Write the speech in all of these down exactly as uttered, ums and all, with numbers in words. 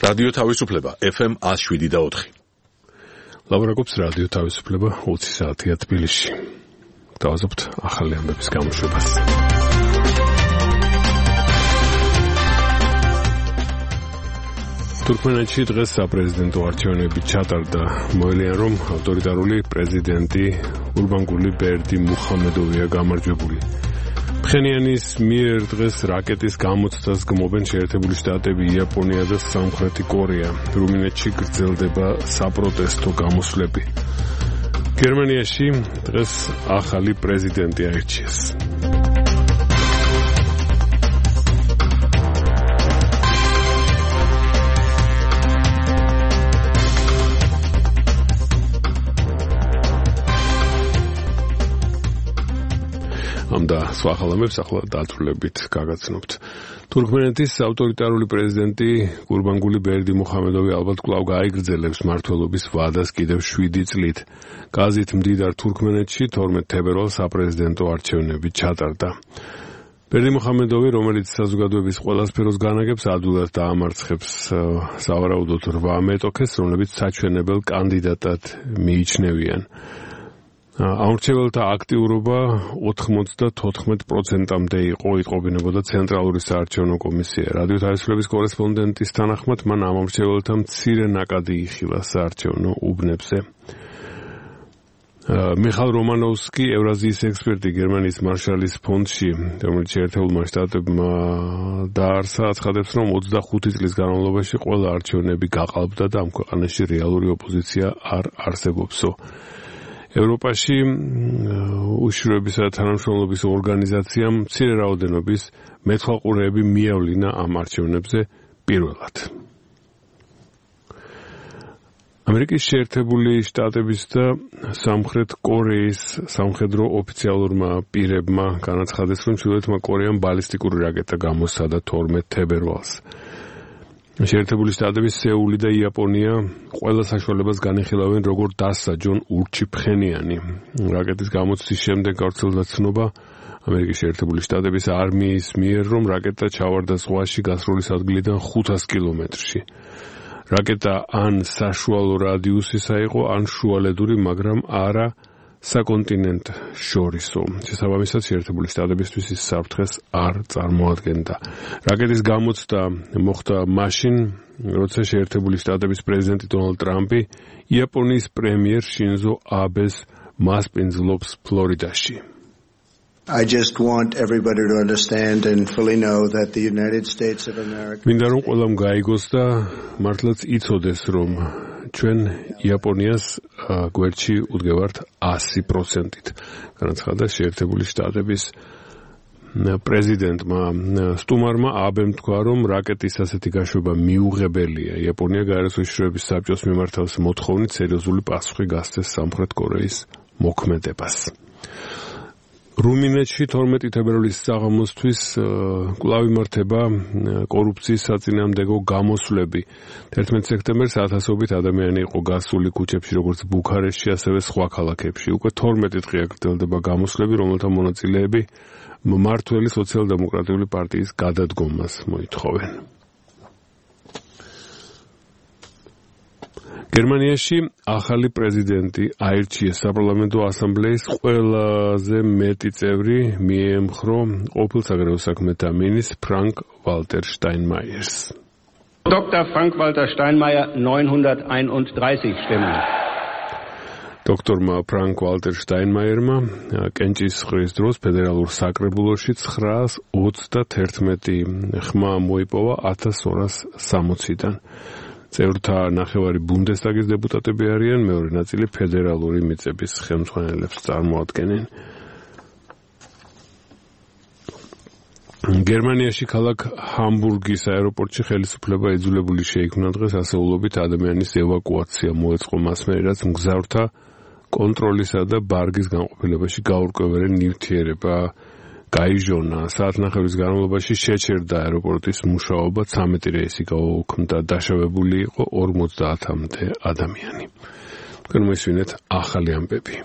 რადიო თავისუფლება ეფ ემ one oh seven და four. ლაბორატორიის რადიო თავისუფლება twenty საათია თბილისში. დავაზობთ ახალი ამბების გამოშვებას. თურქმენეთში დღეს საპრეზიდენტო არჩევნები ჩატარდა. მოელიან, რომ ავტორიტარული პრეზიდენტი გურბანგული ბერდი მუხამედოვია გამარჯვებული. ფხენიანის მიერ დღეს რაკეტის გამოცდას გმობენ შეერთებული შტატები, იაპონია და სამხრეთი კორეა. რუმინეთში გრძელდება საპროტესტო გამოსვლები. გერმანიაში დღეს ახალი პრეზიდენტი აირჩიეს. ამ და სხვა ხალხებს ახლა დაწვრილებით გაგაცნობთ. თურქმენეთის ავტორიტარული პრეზიდენტი გურბანგული ბერდი მუხამედოვი ალბათ კვლავ გაიგრძელებს მმართველობის ვადას კიდევ შვიდი წლით. გაზით მდიდარ თურქმენეთში თორმეტ თებერვალს საპრეზიდენტო არჩევნები ჩატარდა. ბერდი მუხამედოვი, რომელიც საზოგადოების ყველა სფეროს განაგებს, ადვილად დაამარცხებს სავარაუდოდ რვა მეტოქეს, რომლებიც საჩვენებელ კანდიდატად მიიჩნევიან. ამორჩეველთა აქტიურობა ninety-four პროცენტამდე იყო, იტყობინებოდა ცენტრალური საარჩევნო კომისია. რადიო თავისუფლების კორესპონდენტის თანახმად, მან ამორჩეველთა მცირე ნაკადი იხილა საარჩევნო უბნებზე. მიხაილ რომანოვსკი, ევრაზიის ექსპერტი გერმანიის მარშალის ფონდში, რომელიც შეერთებულმა შტატებმა დაარსა, აცხადებს, რომ twenty-five წლის განმავლობაში ყველა არჩევნები გაყალბდა და ამ ქვეყანაში რეალური ოპოზიცია არ არსებობსო. ევროპაში უშიშროებისა და თანამშრომლობის ორგანიზაციამ მცირე რაოდენობის მეთვალყურეები მიავლინა ამ არჩევნებზე პირველად. ამერიკის შეერთებული შტატების და სამხრეთ კორეის სამხედრო ოფიციალურმა პირებმა განაცხადეს, რომ ჩრდილოეთმა კორეამ ბალისტიკური რაკეტა გამოსცადა twelve თებერვალს. შეერთებული შტატები, სეული და იაპონია ყველა საშუალებას განიხილავენ, როგორ დასცა ჯონ ურჩი ფხენიანი. რაკეტის გამოცდის შემდეგ გავრცელდა ცნობა ამერიკის შეერთებული შტატების არმიის მიერ, რომ რაკეტა ჩავარდა ზღვაში გასროლის ადგილიდან five hundred კილომეტრში. რაკეტა ან საშუალო რადიუსისა იყო, ან შუალედური, მაგრამ არა საკონტინენტ შორისო. შესაბამისად, შეერთებული შტატებისთვის ის საფრთხეს არ წარმოადგენდა. რაკეტის გამოცდა მოხდა მაშინ, როცა შეერთებული შტატების პრეზიდენტი დონალდ ტრამპი იაპონიის პრემიერ შინზო აბეს მასპინძლობს ფლორიდაში. I just want everybody to understand and fully know that the United States of America. მინდა რომ ყველამ გაიგოს და მართლაც იცოდეს, რომ ჩვენ იაპონიას გვერდში უდგევართ one hundred პროცენტით. განაცხადა შეერთებული შტატების პრეზიდენტმა. სტუმარმა აბემ თქვა, რომ რაკეტის ასეთი გაშვება მიუღებელია. იაპონია გაეროს უშიშროების საბჭოს მიმართავს მოთხოვნით სერიოზული პასუხი გასცეს სამხრეთ კორეის მოქმედებას. რუმინეთში twelve თებერვლის საღამოსთვის კვლავ იმართება კორუფციის საწინააღმდეგო გამოსვლები. eleven სექტემბერს ათასობით ადამიანი იყო გასული ქუჩებში, როგორც ბუქარესტში, ასევე სხვა ქალაქებში. უკვე twelve დღეა გრძელდება გამოსვლები, რომელთა მონაწილეები მმართველი სოციალ-დემოკრატიული პარტიის გადადგომას მოითხოვენ. გერმანიაში ახალი პრეზიდენტი აირჩიეს. საპარლამენტო ასამბლეის ყველაზე მეტი წევრი მიემხრო ყოფილ საგარეო საქმეთა მინისტრს ფრანკ ვალტერ შტაინმაიერს. Doktor Frank Walter Steinmeier neunhunderteinunddreißig Stimmen. დოქტორმა ფრანკ ვალტერ შტაინმაიერმა კენჭის ხრის დროს ფედერალურ საკრებულოში nine hundred thirty-one ხმა მოიპოვა twelve sixty-დან. წევრთა ნახევარი ბუნდესტაგის დეპუტატები არიან, მეორე ნაწილი ფედერალური მიწების ხელმძღვანელებს წარმოადგენენ. გერმანიაში ქალაქ ჰამბურგის აეროპორტში ხელისუფლება იძულებული შეიქმნა დღეს ასეულობით ადამიანის ევაკუაცია მოეწყო მას მერე, რაც მგზავრთა კონტროლისა და ბარგის განყოფილებაში გაურკვეველი ნივთიერება გაიჟონა. საათნახევრის განმავლობაში შეჩერდა აეროპორტის მუშაობა, thirteen რეისი გაუქმდა, დაშავებული იყო forty-მდე ადამიანი. თქვენ მოისმინეთ ახალი ამბები.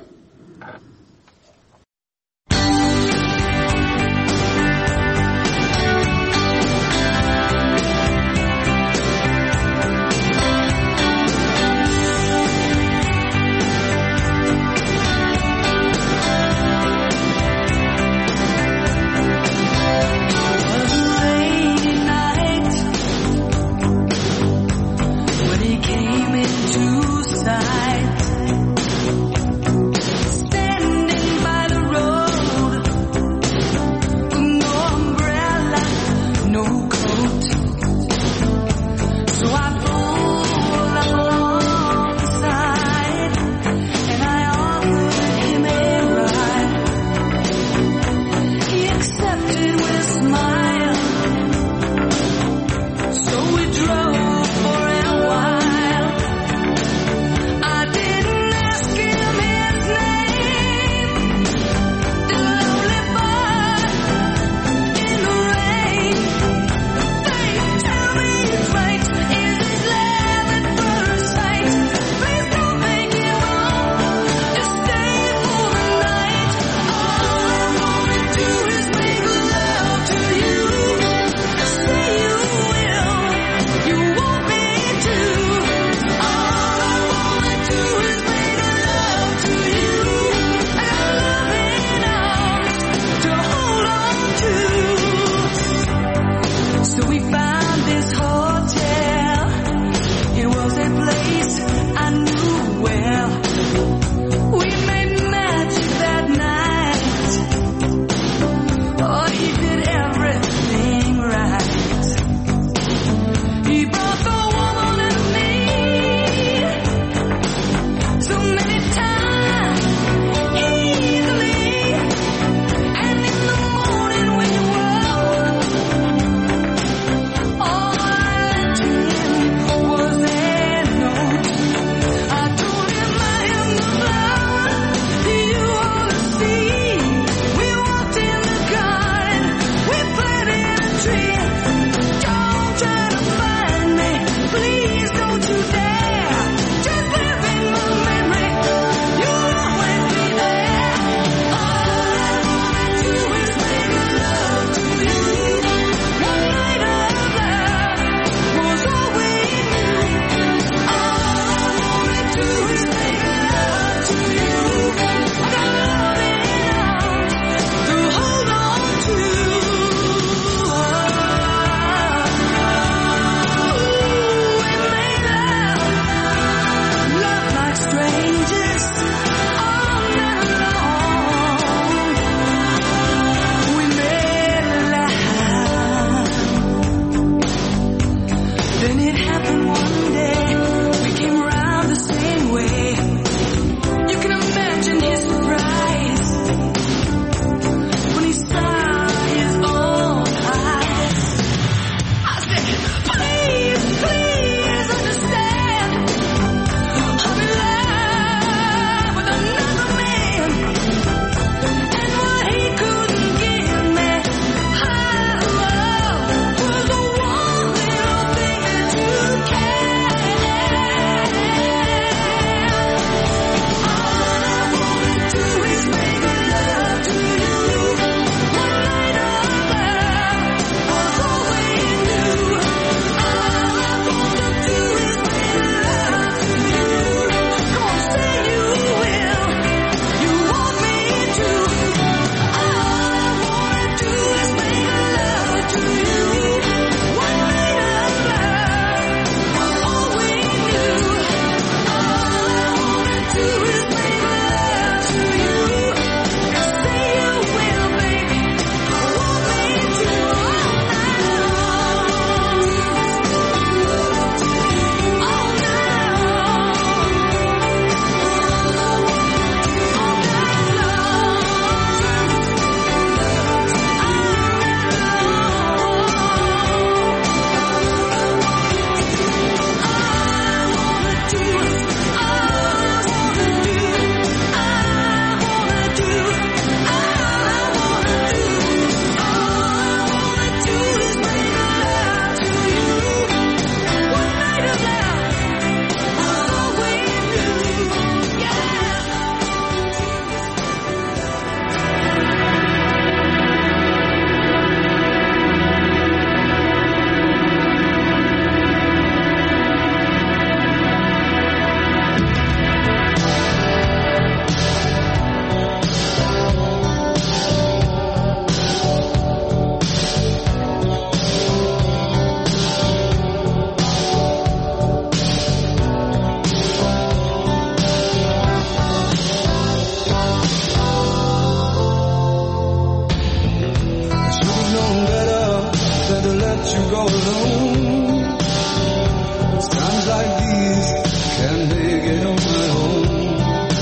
let you go alone. Times like these can't make it on my own.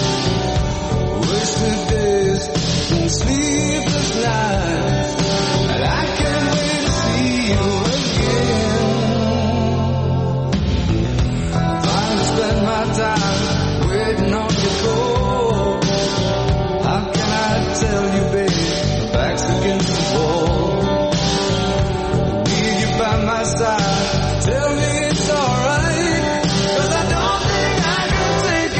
Wasted days and sleepless nights, and I can't wait to see you again. Finally spend my time waiting on your call. How can I tell you, babe, my back's against the wall. Need you by my side, tell me it's alright, 'cause I don't think I can take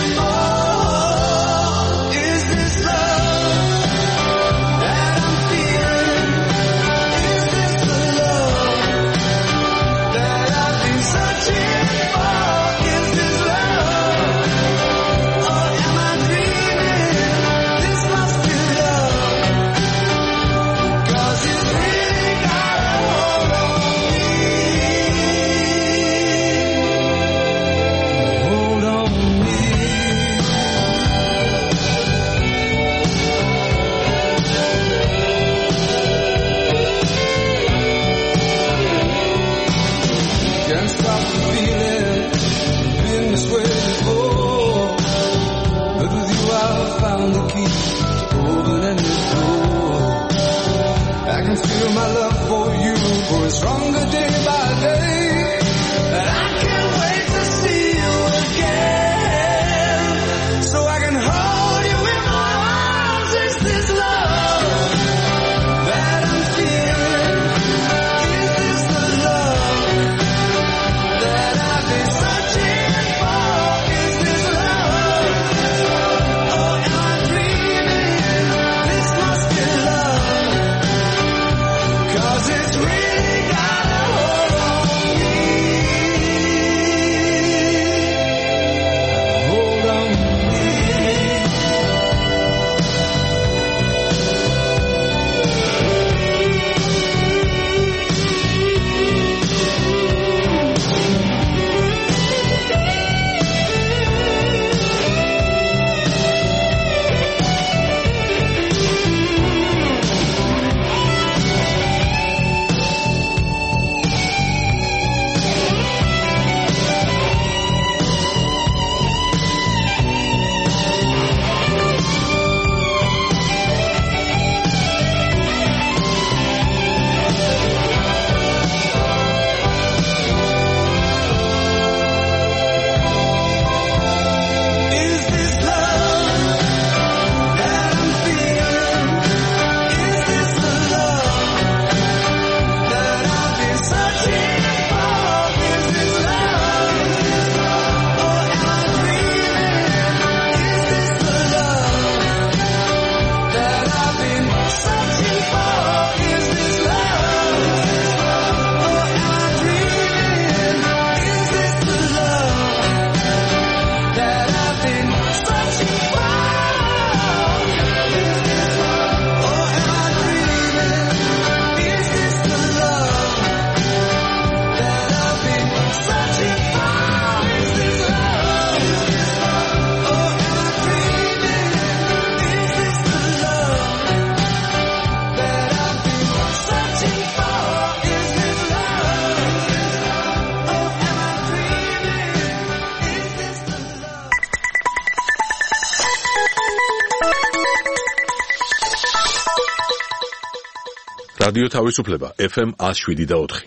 anymore. Is this love that I'm feeling? Is this the love that I've been searching for? Is this love, or am I dreaming? This must be love, 'cause it's really got a hold on me. Hold on me. Can't stop the feeling, been this way before, but with you I've found the key to open any door. I can feel my love for you growing stronger day by day, and I can't wait to see you again, so I can hold you in my arms. Is this love that I'm feeling? Is this the love that I've been searching for? Is this love, or am I dreaming? This must be love, 'cause it's really got a hold on me. Hold on me. Is this love that I'm feeling? Is this the love that I've been searching for? Is this love, or am I dreaming? Is this the love that I've been searching for? Is this love, or am I dreaming? Is this the love that I've been searching for? Is this love, or am I dreaming? Is this the love that I've been searching for? Is this love, or am I dreaming? Is this the love that I've been searching for? Is this love, or am I dreaming? Is this the love? რადიო თავისუფლება ეფ ემ one oh seven და four.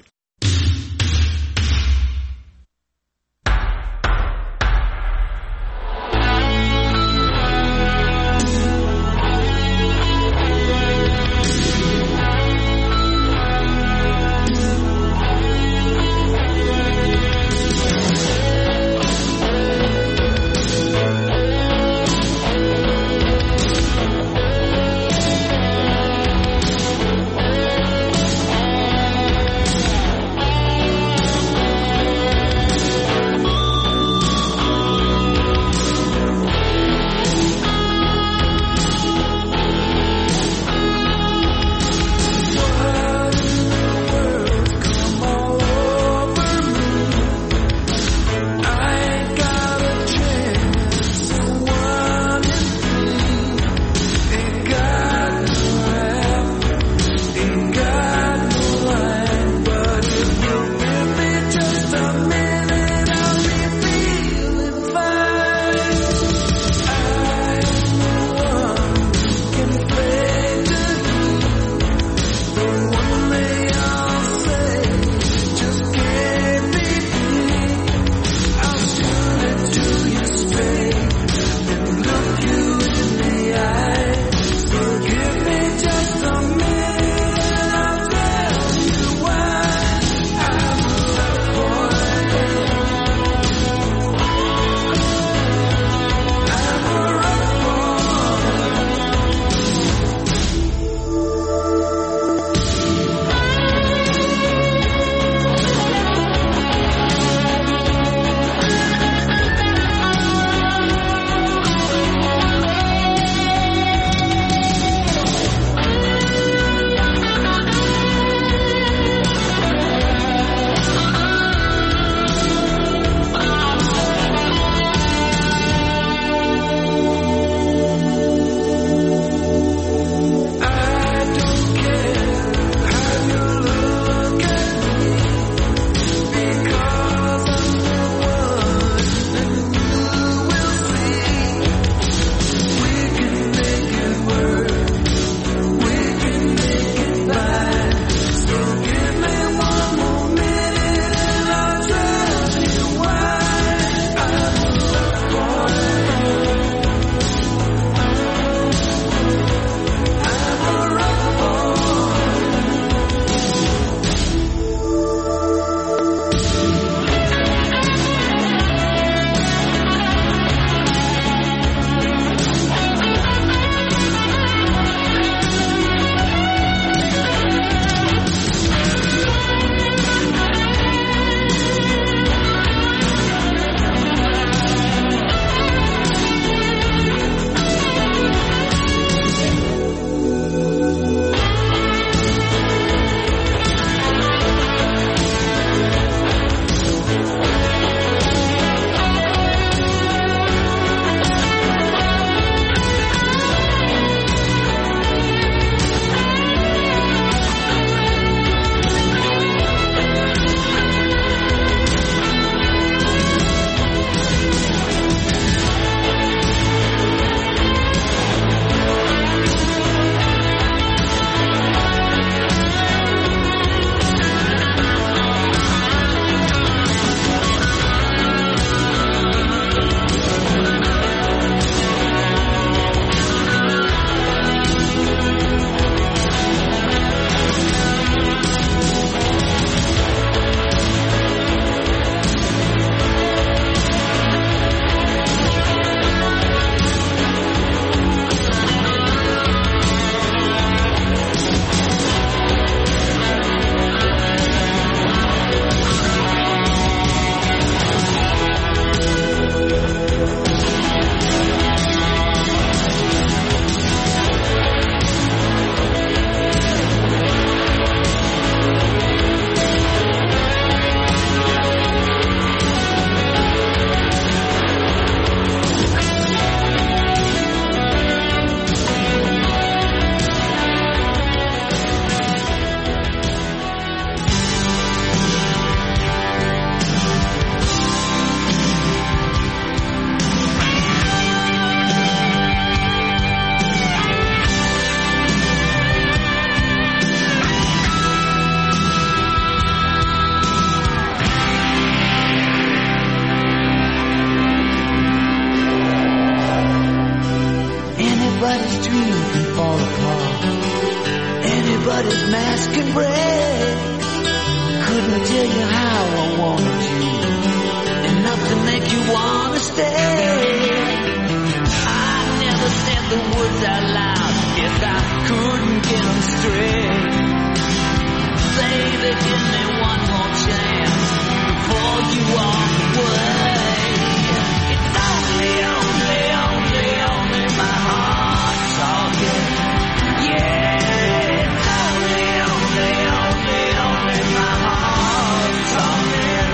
what his mask can break. Couldn't tell you how I wanted you, enough to make you wanna stay. I never said the words out loud, yes I couldn't get them straight. Baby, give me one more chance before you walk away. It's only, only, only, only my heart talking. Yeah, it's only, only, only, only my heart talking.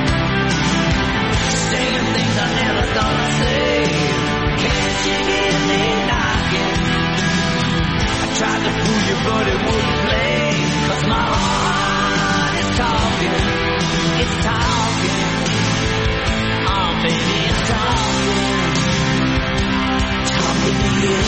Saying things I never thought I'd say. Can't you hear me knocking? I tried to fool you but it wouldn't play. 'Cause my heart is talking. It's talking. Oh baby, it's talking. Talking to you.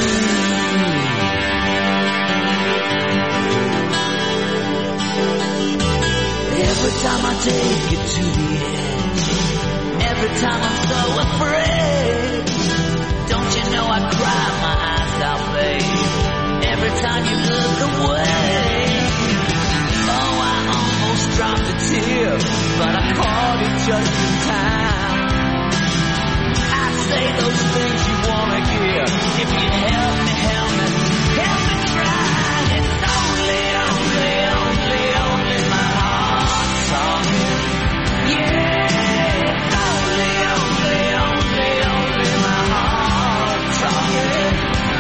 Every time I take you to the edge, every time I'm so afraid, don't you know I cry my eyes out, babe, every time you look away. Oh, I almost dropped a tear, but I caught it just in time. I say those things you wanna hear. If you help me, help me, help me try. It's only, only, only, only my heart talking. Yeah, it's only, only, only, only my heart talking.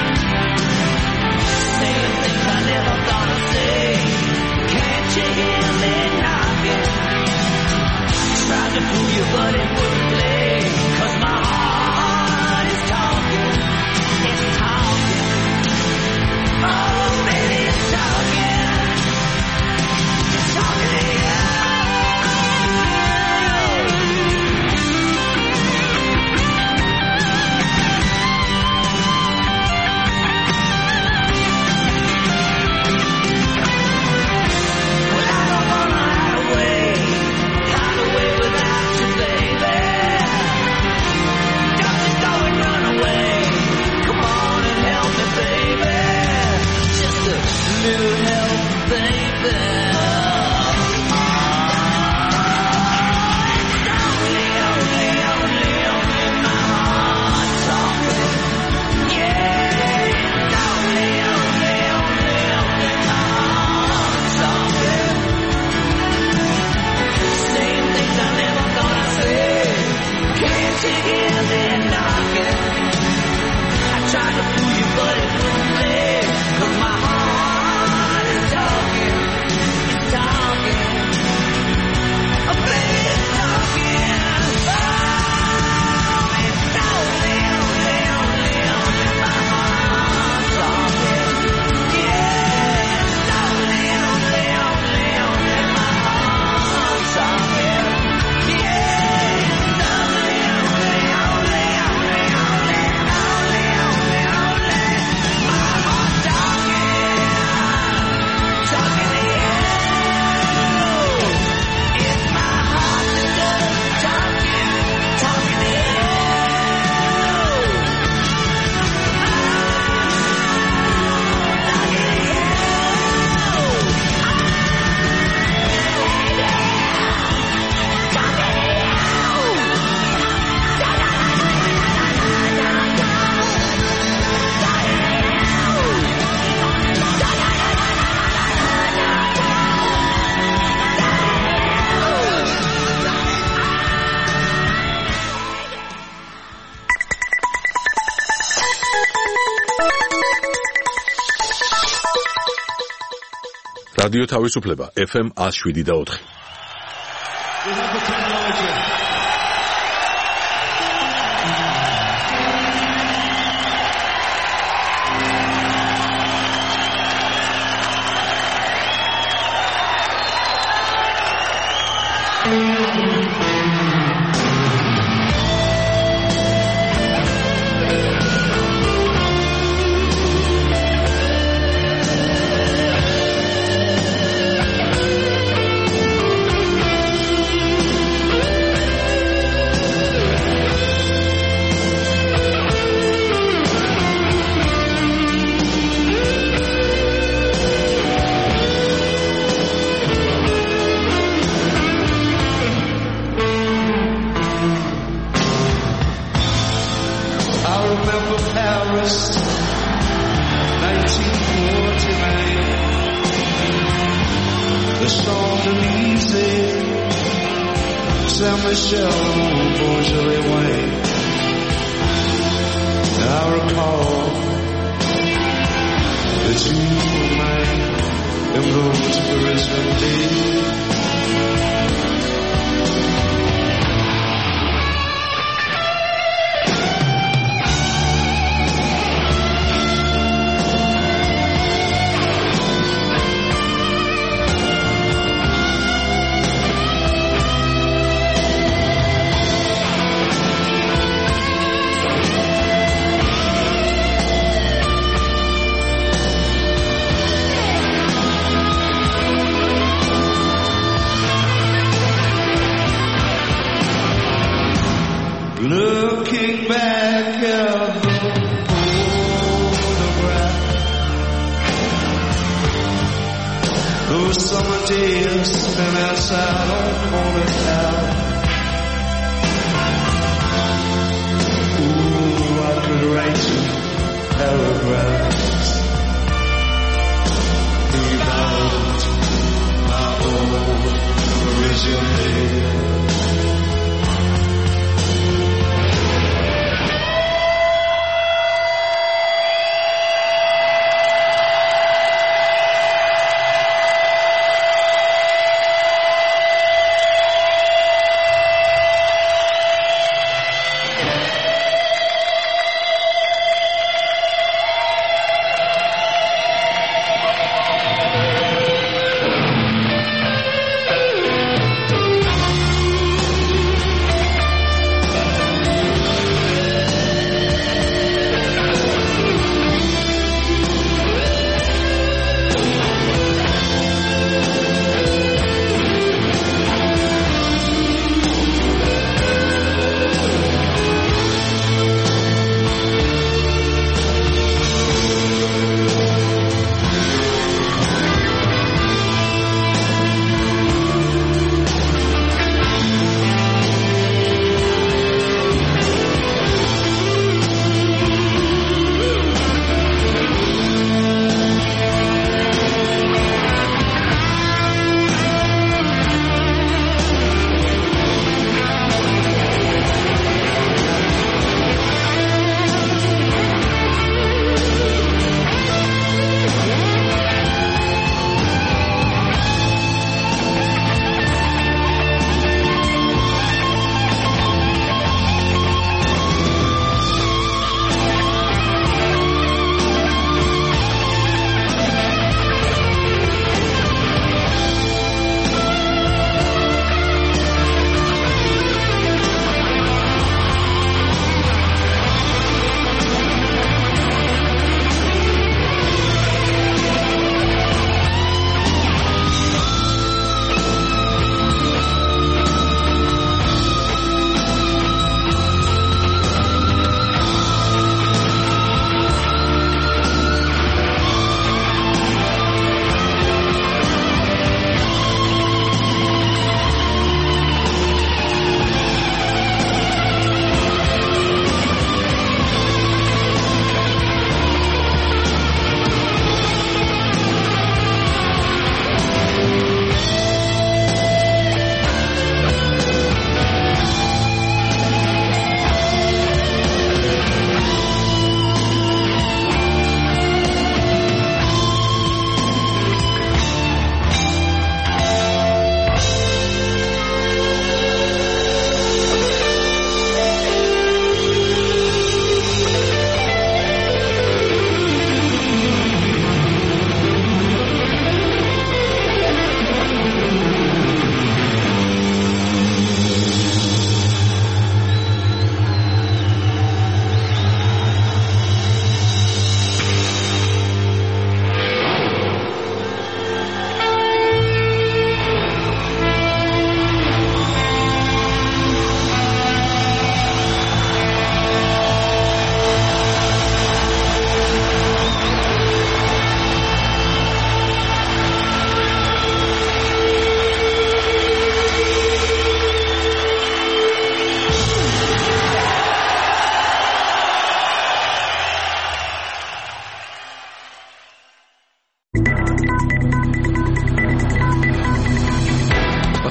Saying things I never thought I'd say. Can't you hear me knocking? Tried to fool you but it wouldn't play. 'Cause my heart is talking. It's talking. Oh baby, it's talking. It's talking to you. Little help, baby. It's only, only, only, only my heart talking. Yeah, it's only, only, only, only my heart talking. Saying things I never thought I'd say. Can't you hear me knocking? I tried to fool you but it wouldn't play. 'Cause my heart talking, it's talking, oh baby, it's talking, oh, it's only, only, only, only my heart talking, yeah, it's only, only, only, only my heart talking, yeah, it's only, only, only, only, only, only, only, only my heart talking. Talking to you. It's my heart that does talking, talking to you. რადიო თავისუფლება ეფ ემ one oh seven და four. Saint Michel, Beaujolais wine. I recall that you and mine in those Parisian days. Looking back at the photograph, those summer days spent outside on Corner Town. Ooh, I could write you paragraphs about my old Parisian days.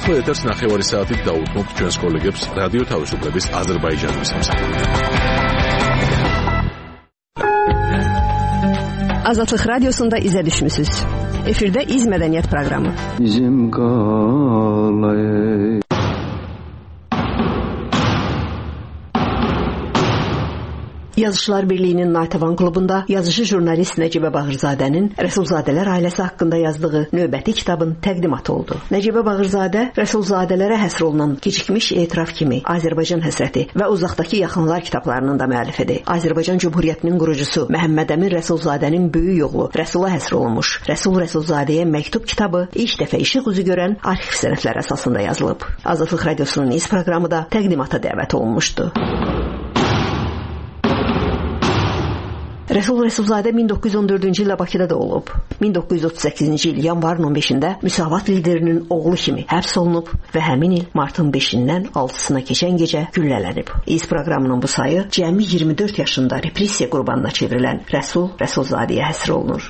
ახლა ეთერს ნახევარი საათით დაუთმობთ ჩვენს კოლეგებს რადიო თავისუფლების აზერბაიჯანის სამსახურში. Azadlıq Radiosunda izə düşmüsünüz. Efirdə İz Mədəniyyət proqramı. Bizim qalay Yazıçılar Birliyinin Natəvan klubunda yazıcı jurnalist Nəcibə Bağırzadənin Rəsulzadələr ailəsi haqqında yazdığı növbəti kitabın təqdimatı oldu. Nəcibə Bağırzadə Rəsulzadələrə həsr olunan Gecikmiş etiraf kimi, Azərbaycan həsrəti və Uzaqdakı yaxınlar kitablarının da müəllifidir. Azərbaycan Cümhuriyyətinin qurucusu Məhəmməd Əmin Rəsulzadənin böyük oğlu Rəsula həsr olunmuş Rəsul Rəsulzadəyə məktub kitabı ilk dəfə işıq üzü görən arxiv sənədləri əsasında yazılıb. Azadlıq Radiosunun İz proqramı da təqdimata dəvət olunmuşdu. Rəsul Rəsulzadə min doqquz yüz on dördüncü ildə Bakıda doğulub. min doqquz yüz otuz səkkizinci il yanvarın on beşində Müsavat liderinin oğlu kimi həbs olunub və həmin il martın beşindən altısına keçən gecə güllələnib. İz proqramının bu sayı cəmi iyirmi dörd yaşında repressiya qurbanına çevrilən Rəsul Rəsulzadəyə həsr olunur.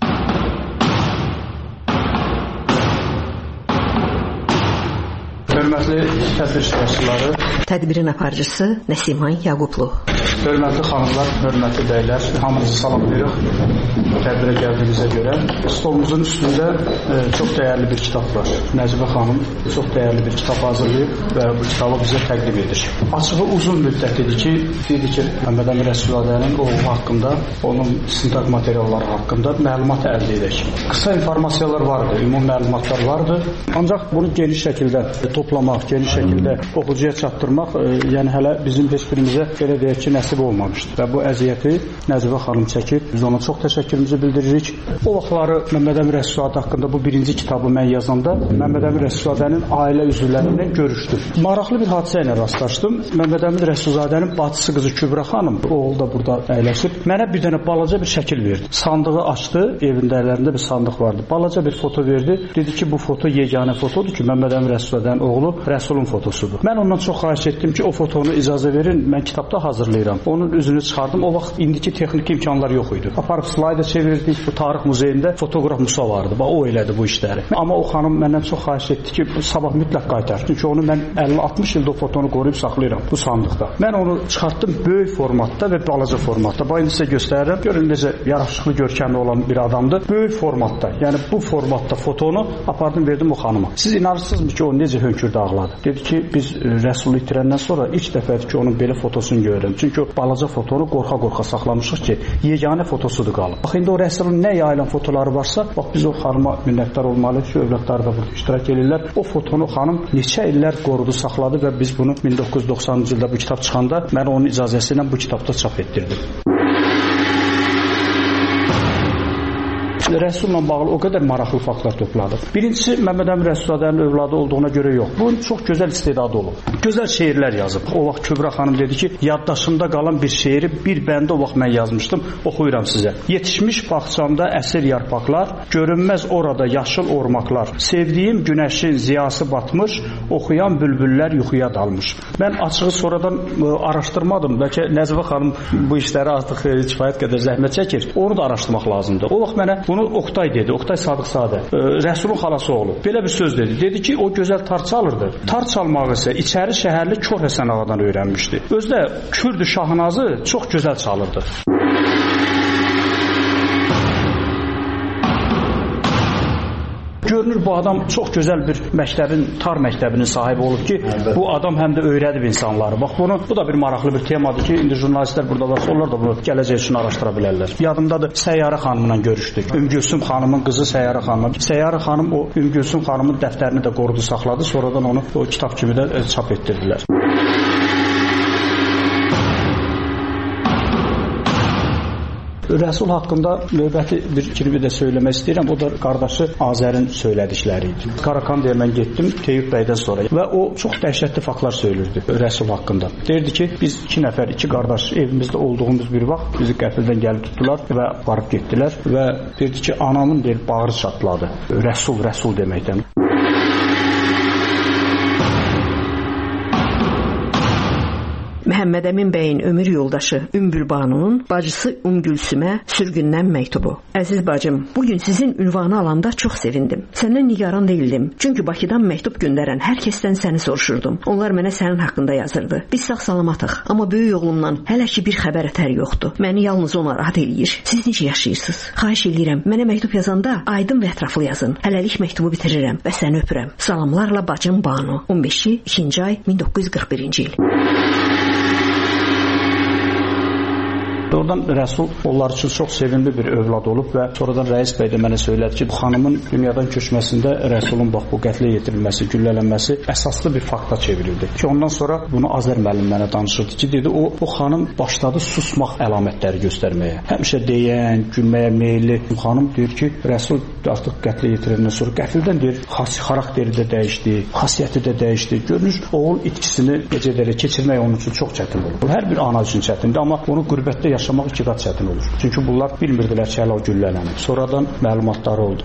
Hörmətli tədbir iştirakçıları, tədbirin aparıcısı Nəsiman Yaqublu. Hörmətli xanımlar, hörmətli bəylər, hamınızı salamlayırıq. Tədbirə gəldiyinizə görə stolumuzun üstündə e, çox dəyərli bir kitab var. Nəcibə xanım çox dəyərli bir kitab hazırlayıb və bu kitabı bizə təqdim edir. Açığı uzun müddət idi ki, deyildi ki, Məhəmməd Əmin Rəsulzadənin oğlu haqqında, onun istintaq materialları haqqında məlumat əldə edək. Qısa informasiyalar vardı, ümumi məlumatlar vardı. Ancaq bunu geniş şəkildə toplamaq, geniş şəkildə oxucuya çatdırmaq, e, yəni hələ bizim heç birimizə belə deyək ki, nəsib olmamışdı. Və bu əziyyəti Nəcibə xanım çəkib. Biz ona çox təşəkkürümüzü bildiririk. O vaxtları Məhəmməd Əmin Rəsulzadə haqqında bu birinci kitabı mən yazanda Məhəmməd Əmin Rəsulzadənin ailə üzvləri ilə görüşdüm. Maraqlı bir hadisə ilə rastlaşdım. Məhəmməd Əmin Rəsulzadənin bacısı qızı Kübra xanım, oğlu da burada əyləşib, mənə bir dənə balaca bir şəkil verdi. Sandığı açdı, evində əllərində bir sandıq vardı. Balaca bir foto verdi. Dedi ki, bu foto yeganə fotodur ki, Məhəmməd Əmin Rəsulzadənin oğlu Rəsulun fotosudur. Mən ondan çox xahiş etdim ki, o fotonu icazə verin, mən kitabda hazırlayıram. Onun üzünü çıxardım. O vaxt indiki texniki imkanlar yox idi. Aparıb slayda çevirdik. Bu tarix muzeyində fotoqraf Musa vardı. Bax, o elədi bu işləri. Amma o xanım məndən çox xahiş etdi ki, sabah mütləq qaytar. Çünki onu mən əlli altmış ildə o fotonu qoruyub saxlayıram bu sandıqda. Mən onu çıxartdım böyük formatda və balaca formatda. Bax, indi sizə göstərirəm. Görün necə yaraşıqlı, görkəmli olan bir adamdır. Böyük formatda. Yəni bu formatda fotonu apardım, verdim o xanıma. Siz inanırsınızmı ki, o necə hönkürdü ağladı? Dedi ki, biz Rəsulu itirəndən sonra ilk dəfədir ki, onun belə fotosunu görürəm. Çünki o balaca fotonu qorxa-qorxa saxlamışıq ki, yeganə fotosudur qalıb. Bax, indi o Rəsulun nə yayılan fotoları varsa, bax, biz o xanıma minnətdar olmalıyıq ki, övladları da burada iştirak edirlər. O fotonu xanım neçə illər qorudu, saxladı və biz bunu min doqquz yüz doxsanıncı ildə bu kitab çıxanda mən onun icazəsi ilə bu kitabda çap etdirdim. Rəsulla bağlı o qədər maraqlı faktlar topladıq. Birincisi, Məhəmməd Əmin Rəsulzadənin övladı olduğuna görə yox. Bunun çox gözəl istedadı olub. Gözəl şeirlər yazıb. O vaxt Kübra xanım dedi ki, yaddaşımda qalan bir şeiri bir bəndə o vaxt mən yazmışdım, oxuyuram sizə. Yetişmiş bağçamda əsir yarpaqlar, görünməz orada yaşıl ormaqlar. Sevdiyim günəşin ziyası batmış, oxuyan bülbüllər yuxuya dalmış. Mən açığı sonradan ə, araşdırmadım. Bəlkə Nəcibə xanım bu işləri artıq kifayət qədər zəhmət çəkir. Onu da araşdırmaq lazımdır. O vaxt mənə bunu Oqtay dedi, Oqtay Sadıqzadə, Rəsulun xalası oğlu. Belə bir söz dedi. Dedi ki, o gözəl tar çalırdı. Tar çalmağı isə İçəri şəhərli Kor Həsən ağadan öyrənmişdi. Özdə Kürdü Şahnazı çox gözəl çalırdı. Görünür, bu adam çox gözəl bir məktəbin, tar məktəbinin sahibi olub ki, bu adam həm də öyrədib insanları. Bax, bunu, bu da bir maraqlı bir temadır ki, indi jurnalistlər burada varsa, onlar da bunu gələcək üçün araşdıra bilərlər. Yadımdadır, Səyyarə xanımla görüşdük. Ümgülsüm xanımın qızı Səyyarə xanım. Səyyarə xanım o Ümgülsüm xanımın dəftərini də qorudu, saxladı. Sonradan onu o kitab kimi də çap etdirdilər. Rəsul haqqında növbəti bir fikrimi də söyləmək istəyirəm. O da qardaşı Azərin söylədikləri idi. Qarakandaya mən getdim Teyib bəydən sonra və o çox dəhşətli faktlar söylürdü Rəsul haqqında. Deyirdi ki, biz iki nəfər, iki qardaş evimizdə olduğumuz bir vaxt bizi qəfildən gəlib tutdular və varıb getdilər və deyirdi ki, anamın deyir, bağrı çatladı. Rəsul, Rəsul deməkdən. Məhəmməd Əmin bəyin ömür yoldaşı Ümbül Banunun bacısı Ümgülsümə sürgündən məktubu. Əziz bacım, bugün sizin ünvanı alanda çox sevindim. Səndən nigaran değildim. Çünki Bakıdan məktub göndərən hər kəsdən səni soruşurdum. Onlar mənə sənin haqqında yazırdı. Biz sağ salamatıq, amma böyük oğlumdan hələ ki bir xəbər ətər yoxdur. Məni yalnız ona rahat eləyir. Siz necə yaşayırsınız? Xahiş edirəm, mənə məktub yazanda aydın və ətraflı yazın. Hələlik məktubu bitirirəm və səni öpürəm. Salamlarla bacım Banu. on beşi ikinci ay min doqquz yüz qırx birinci il. Oradan Rəsul onlar üçün çox sevimli bir övlad olub və sonradan rəis bəy də mənə söylədi ki, bu xanımın dünyadan köçməsində Rəsulun bax bu qətlə yetirilməsi, güllələnməsi əsaslı bir fakta çevrildi. Ki ondan sonra bunu Azər müəllim mənə danışırdı ki, dedi o bu xanım başladı susmaq əlamətləri göstərməyə. Həmişə deyən, gülməyə meyilli xanım deyir ki, Rəsul artıq qətlə yetiriləndən sonra qəfildən deyir, xarakteri də dəyişdi, xasiyyəti də dəyişdi. Görünür, oğul itkisini necə deyir, keçirmək onun üçün çox çətin olur. Hər bir ana üçün çətindir, amma bunu qürbətdə yaşamaq iki qat çətin olur. Çünki bunlar bilmirdilər ki, hələ o güllələnir. Sonradan məlumatları oldu.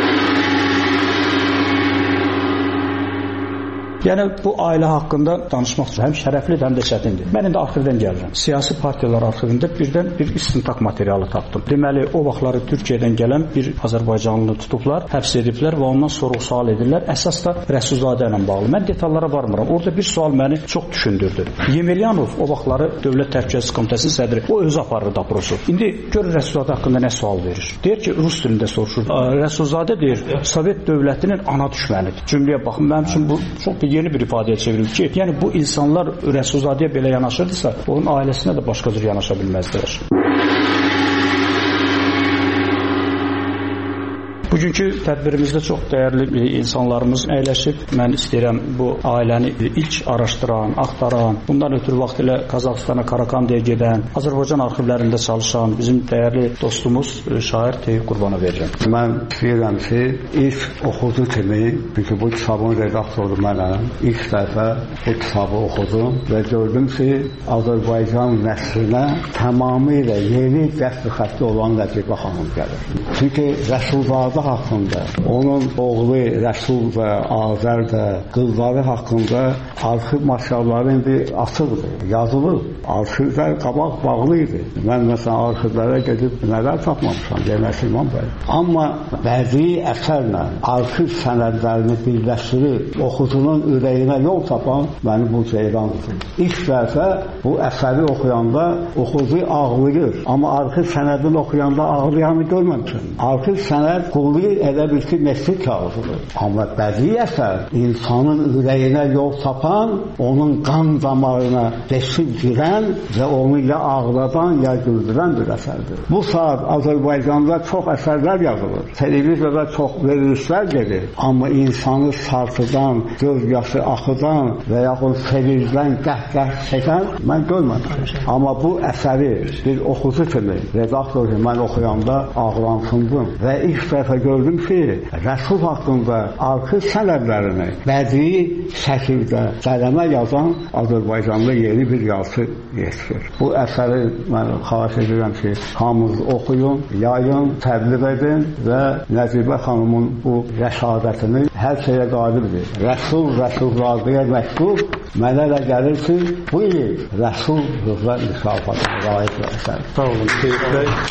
Yəni bu ailə haqqında danışmaq həm şərəflidir, həm də çətindir. Mən indi arxivdən gəlirəm. Siyasi partiyalar arxivində birdən bir istintaq materialı tapdım. Deməli, o vaxtları Türkiyədən gələn bir Azərbaycanlını tutublar, həbs ediblər və ondan sorğu-sual edirlər. Əsas da Rəsulzadə ilə bağlı. Mən detallara varmıram. Orada bir sual məni çox düşündürdü. Yemelyanov o vaxtları Dövlət Təhlükəsizlik Komitəsinin sədri, o özü aparır daprosu. İndi görün Rəsulzadə haqqında nə sual verir. Deyir ki, rus dilində soruşur. Rəsulzadə deyir, Sovet dövlətinin ana düşmənidir. Cümləyə baxın, mənim üçün bu çox bir yeni bir ifadəyə çevrildi ki, yəni bu insanlar Rəsulzadəyə belə yanaşırdısa, onun ailəsinə də başqa cür yanaşa bilməzdilər. Bugünkü tədbirimizdə çox dəyərli insanlarımız əyləşib. Mən istəyirəm bu ailəni ilk araşdıran, axtaran, bundan ötürü vaxt ilə Qazaxıstana, Karakandaya gedən, Azərbaycan arxivlərində çalışan bizim dəyərli dostumuz şair Teyib Qurbana verirəm. Mən istəyirəm ki, ilk oxucu kimi, çünki bu kitabın redaktoru mənəm, ilk dəfə bu kitabı oxudum və gördüm ki, Azərbaycan nəsrinə tamamilə yeni dəstə xətti olan Nəcibə xanım gəlir. Çünki Rəsulzadə haqqında, onun oğlu Rəsul və Azər də, qızları haqqında arxiv materialları indi açıqdır, yazılır. Arxivlər qabaq bağlı idi. Mən məsələn arxivlərə gedib nələr tapmamışam, demək İmam bəy. Amma bədii əsərlə arxiv sənədlərini birləşdirib oxucunun ürəyinə yol tapan məni bu ceyrandır. İlk dəfə bu əsəri oxuyanda oxucu ağlayır. Amma arxiv sənədini oxuyanda ağlayanı görməmişəm. Arxiv sənəd qulluq elə bil ki, mescid kağızıdır. Amma bədii əsər insanın ürəyinə yol tapan, onun qan damarına deşib girən və onu ya ağladan, ya güldürən bir əsərdir. Bu saat Azərbaycanda çox əsərlər yazılır. Televiziyada çox verilişlər gedir. Amma insanı sarsıdan, göz yaşı axıdan və yaxud sevincdən qəhqəh çəkən mən görməmişəm. Amma bu əsəri bir oxucu kimi, redaktor kimi mən oxuyanda ağlansındım və ilk dəfə gördüm ki, Rəsul haqqında arxiv sənədlərini bədii şəkildə qələmə yazan Azərbaycanda yeni bir yazı yetişir. Bu əsəri mən xahiş edirəm ki, hamınız oxuyun, yayın, təbliğ edin və Nəcibə xanımın bu rəşadətini hər şeyə qalibdir. Rəsul, Rəsulzadəyə məktub mənə də gəlir ki, bu il Rəsul Rıza mükafatına layiq əsər. Sağ olun, Teyib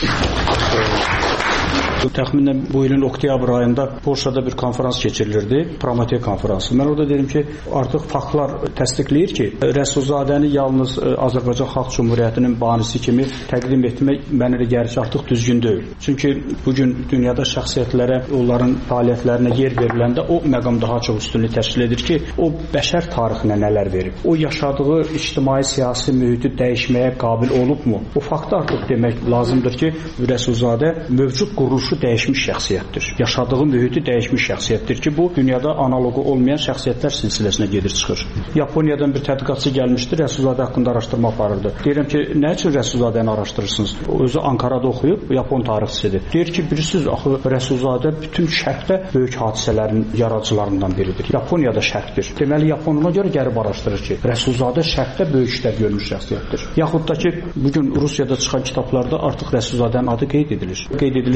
bəy. Təxminən bu ilin oktyabr ayında Polşada bir konferans keçirilirdi, Prometey konferansı. Mən orada dedim ki, artıq faktlar təsdiqləyir ki, Rəsulzadəni yalnız Azərbaycan Xalq Cumhuriyyətinin banisi kimi təqdim etmək mənə elə gəlir ki, artıq düzgün deyil. Çünki bugün dünyada şəxsiyyətlərə, onların fəaliyyətlərinə yer veriləndə o məqam daha çox üstünlük təşkil edir ki, o bəşər tarixinə nələr verib, o yaşadığı ictimai siyasi mühiti dəyişməyə qabil olubmu? O faktı artıq demək lazımdır ki, Rəsulzadə mövcud quruluşu dəyişmiş şəxsiyyətdir. Yaşadığı mühiti dəyişmiş şəxsiyyətdir ki, bu dünyada analogu olmayan şəxsiyyətlər silsiləsinə gedir çıxır. Yaponiyadan bir tədqiqatçı gəlmişdi, Rəsulzadə haqqında araşdırma aparırdı. Deyirəm ki, nə üçün Rəsulzadəni araşdırırsınız? O özü Ankarada oxuyub, Yapon tarixçisidir. Deyir ki, bilirsiniz, axı Rəsulzadə bütün şərqdə böyük hadisələrin yaradıcılarından biridir. Yaponiyada şərqdir. Deməli, Yaponuna görə gəlib araşdırır ki, Rəsulzadə şərqdə böyük işlər görmüş şəxsiyyətdir. Yaxud da ki, bugün Rusiyada çıxan kitablarda artıq Rəsulzadənin adı qeyd edilir. Qeyd edilir ki,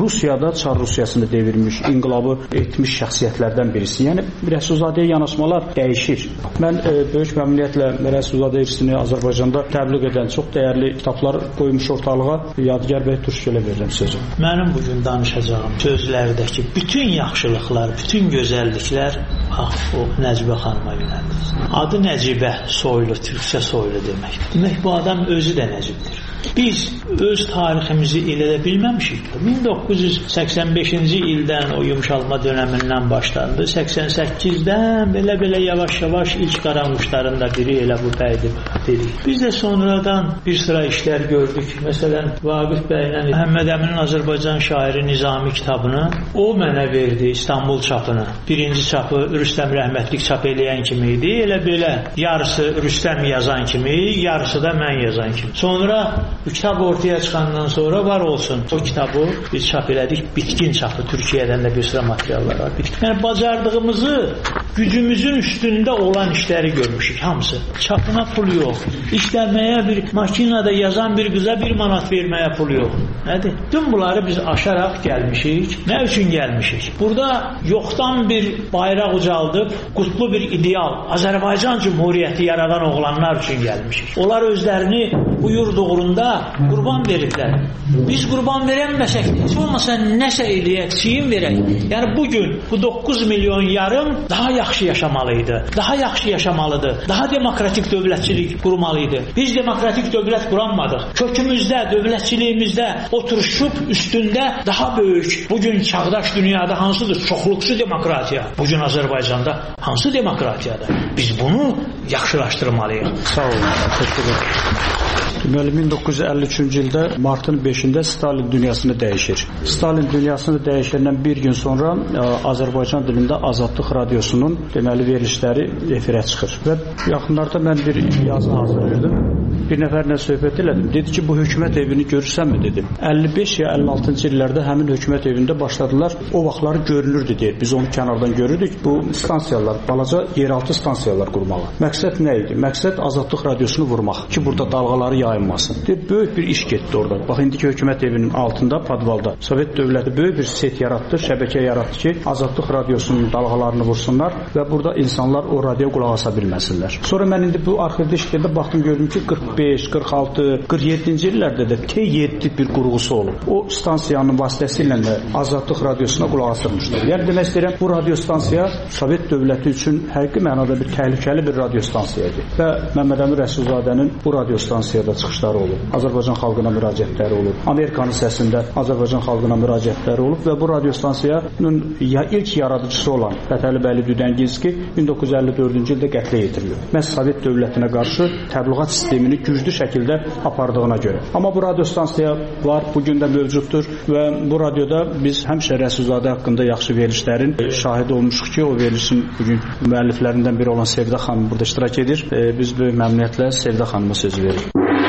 Rusiyada Çar Rusiyasını devirmiş, inqilabı etmiş şəxsiyyətlərdən birisi. Yəni Rəsulzadəyə yanaşmalar dəyişir. Mən e, böyük məmnuniyyətlə Rəsulzadə irsini Azərbaycanda təbliğ edən çox dəyərli kitablar qoymuş ortalığa. Yadigar bəy Turşgölə verirəm sözü. Mənim bugün danışacağım sözlərdəki bütün yaxşılıqlar, bütün gözəlliklər bax, o Nəcibə xanıma yönəldir. Adı Nəcibə, soylu, türkçə soylu deməkdir. Demək bu adam özü də Nəcibdir. Biz öz tariximizi elədə bilməmişik. min doqquz yüz səksən beşinci ildən o yumşalma dönəmindən başlandı. səksən səkkizdən belə-belə yavaş-yavaş ilk qaranquşların da biri elə bu bəydir dedik. Biz də sonradan bir sıra işlər gördük. Məsələn, Vaqif bəylə Məhəmməd Əminin Azərbaycan şairi Nizami kitabını o mənə verdi, İstanbul çapını. Birinci çapı Rüstəm Rəhmətlik çap eləyən kimi idi. Elə belə yarısı Rüstəm yazan kimi, yarısı da mən yazan kimi. Sonra bu kitab ortaya çıxandan sonra var olsun. O kitabı biz çap elədik, bitkin çapı. Türkiyədən də bir sıra materiallar var. Yəni bacardığımızı, gücümüzün üstündə olan işləri görmüşük hamısı. Çapına pul yox. İşləməyə bir makinada yazan bir qıza bir manat verməyə pul yox. Nədir? Tüm bunları biz aşaraq gəlmişik. Nə üçün gəlmişik? Burada yoxdan bir bayraq ucaldıb, qutlu bir ideal, Azərbaycan Cumhuriyyəti yaradan oğlanlar üçün gəlmişik. Onlar özlərini bu yurd uğrunda qurban veriblər. Biz qurban verəməsək, heç olmasa nəsə eləyək, çiyin verək. Yəni bugün bu doqquz milyon yarım daha yaxşı yaşamalıydı. Daha yaxşı yaşamalıdır. Daha demokratik dövlətçilik qurmalıydı. Biz demokratik dövlət quranmadıq. Kökümüzdə, dövlətçiliyimizdə oturuşub üstündə daha böyük, bugün çağdaş dünyada hansıdır? Çoxluqçu demokratiya. Bugün Azərbaycanda hansı demokratiyadır? Biz bunu yaxşılaşdırmalıyıq. Sağ olun. Təşəkkür ederim. Deməli min doqquz yüz əlli üçüncü ildə martın beşində Stalin dünyasını dəyişir. Stalin dünyasını dəyişəndən bir gün sonra ə, Azərbaycan dilində Azadlıq radiosunun deməli verilişləri efirə çıxır. Və yaxınlarda mən bir yazı hazırladım. Bir nəfərlə söhbət elədim. Dedi ki, bu hökumət evini görürsənmi dedim. əlli beş ya əlli altıncı illərdə həmin hökumət evində başladılar. O vaxtları görünürdü deyir. Biz onu kənardan görürdük. Bu stansiyalar, balaca yeraltı stansiyalar qurmalı. Məqsəd nə idi? Məqsəd Azadlıq radiosunu vurmaq ki, burada dalğaları yayılmasın. Deyir, böyük bir iş getdi orada. Bax, indiki hökumət evinin altında, podvalda Sovet dövləti böyük bir set yaratdı, şəbəkə yaratdı ki, Azadlıq radiosunun dalğalarını vursunlar və burada insanlar o radioya qulaq asa bilməsinlər. Sonra mən indi bu arxivdə işlərdə baxdım, gördüm ki, qırx beş, qırx altı, qırx yeddinci illərdə də T yeddi bir qurğusu olub. O stansiyanın vasitəsilə də Azadlıq radiosuna qulaq asılmışdı. Yəni demək istəyirəm, bu radio stansiya Sovet dövləti üçün həqiqi mənada bir təhlükəli bir radio stansiyası idi. Və Məmməd Əmin Rəsulzadənin bu radio stansiyada çıxışları olub. Azərbaycan xalqına müraciətləri olub. Amerikanın səsində Azərbaycan xalqına müraciətləri olub və bu radio stansiyanın ya ilk yaradıcısı olan Fətəli Bəyli Düdənginski min doqquz yüz əlli dördüncü ildə qətlə yetirilib. Məhz Sovet dövlətinə qarşı təbliğat sistemini güclü şəkildə apardığına görə. Amma bu radio stansiya var, bugün də mövcuddur və bu radioda biz həmişə Rəsulzadə haqqında yaxşı verilişlərin şahidi olmuşuq ki, o verilişin bugün müəlliflərindən biri olan Sevdə xanım burada iştirak edir. Biz böyük məmnuniyyətlə Sevdə xanıma söz veririk.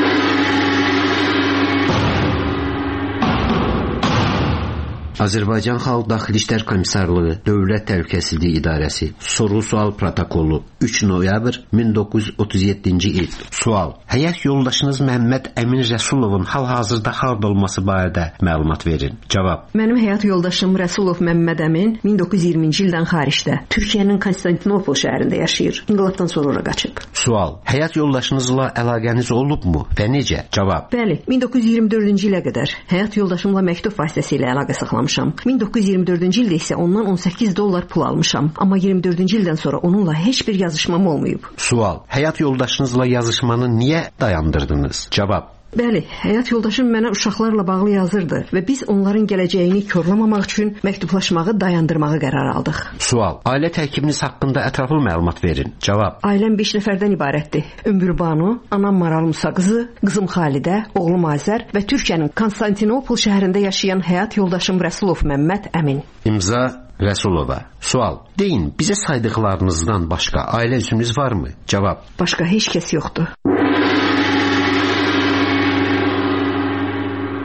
Azərbaycan Xalq Daxili İşlər Komissarlığı, Dövlət Təhlükəsizliyi İdarəsi, Soru-sual protokolu, üç noyabr min doqquz yüz otuz yeddinci il. Sual: Həyat yoldaşınız Məhəmməd Əmin Rəsulovun hal-hazırda harda olması barədə məlumat verin. Cavab: Mənim həyat yoldaşım Rəsulov Məhəmməd Əmin min doqquz yüz iyirminci ildən xaricdə, Türkiyənin Konstantinopol şəhərində yaşayır. İnqilabdan sonra qaçıb. Sual: Həyat yoldaşınızla əlaqəniz olubmu və necə? Cavab: Bəli, min doqquz yüz iyirmi dördüncü ilə qədər həyat yoldaşımla məktub vasitəsilə əlaqə saxlamışam. min doqquz yüz iyirmi dördüncü ildə isə ondan on səkkiz dollar pul almışam. Amma iyirmi dördüncü ildən sonra onunla heç bir yazışmam olmayıb. Sual: Həyat yoldaşınızla yazışmanı niyə dayandırdınız? Cavab: Bəli, həyat yoldaşım mənə uşaqlarla bağlı yazırdı və biz onların gələcəyini korlamamaq üçün məktublaşmağı dayandırmağı qərar aldıq. Sual: Ailə tərkibiniz haqqında ətraflı məlumat verin. Cavab: Ailəm beş nəfərdən ibarətdir. Ömür Banu, anam Maral Musa qızı, qızım Xalidə, oğlum Azər və Türkiyənin Konstantinopol şəhərində yaşayan həyat yoldaşım Rəsulov Məhəmməd Əmin. İmza Rəsulova. Sual: Deyin, bizə saydıqlarınızdan başqa ailə üzvünüz varmı? Cavab: Başqa heç kəs yoxdur.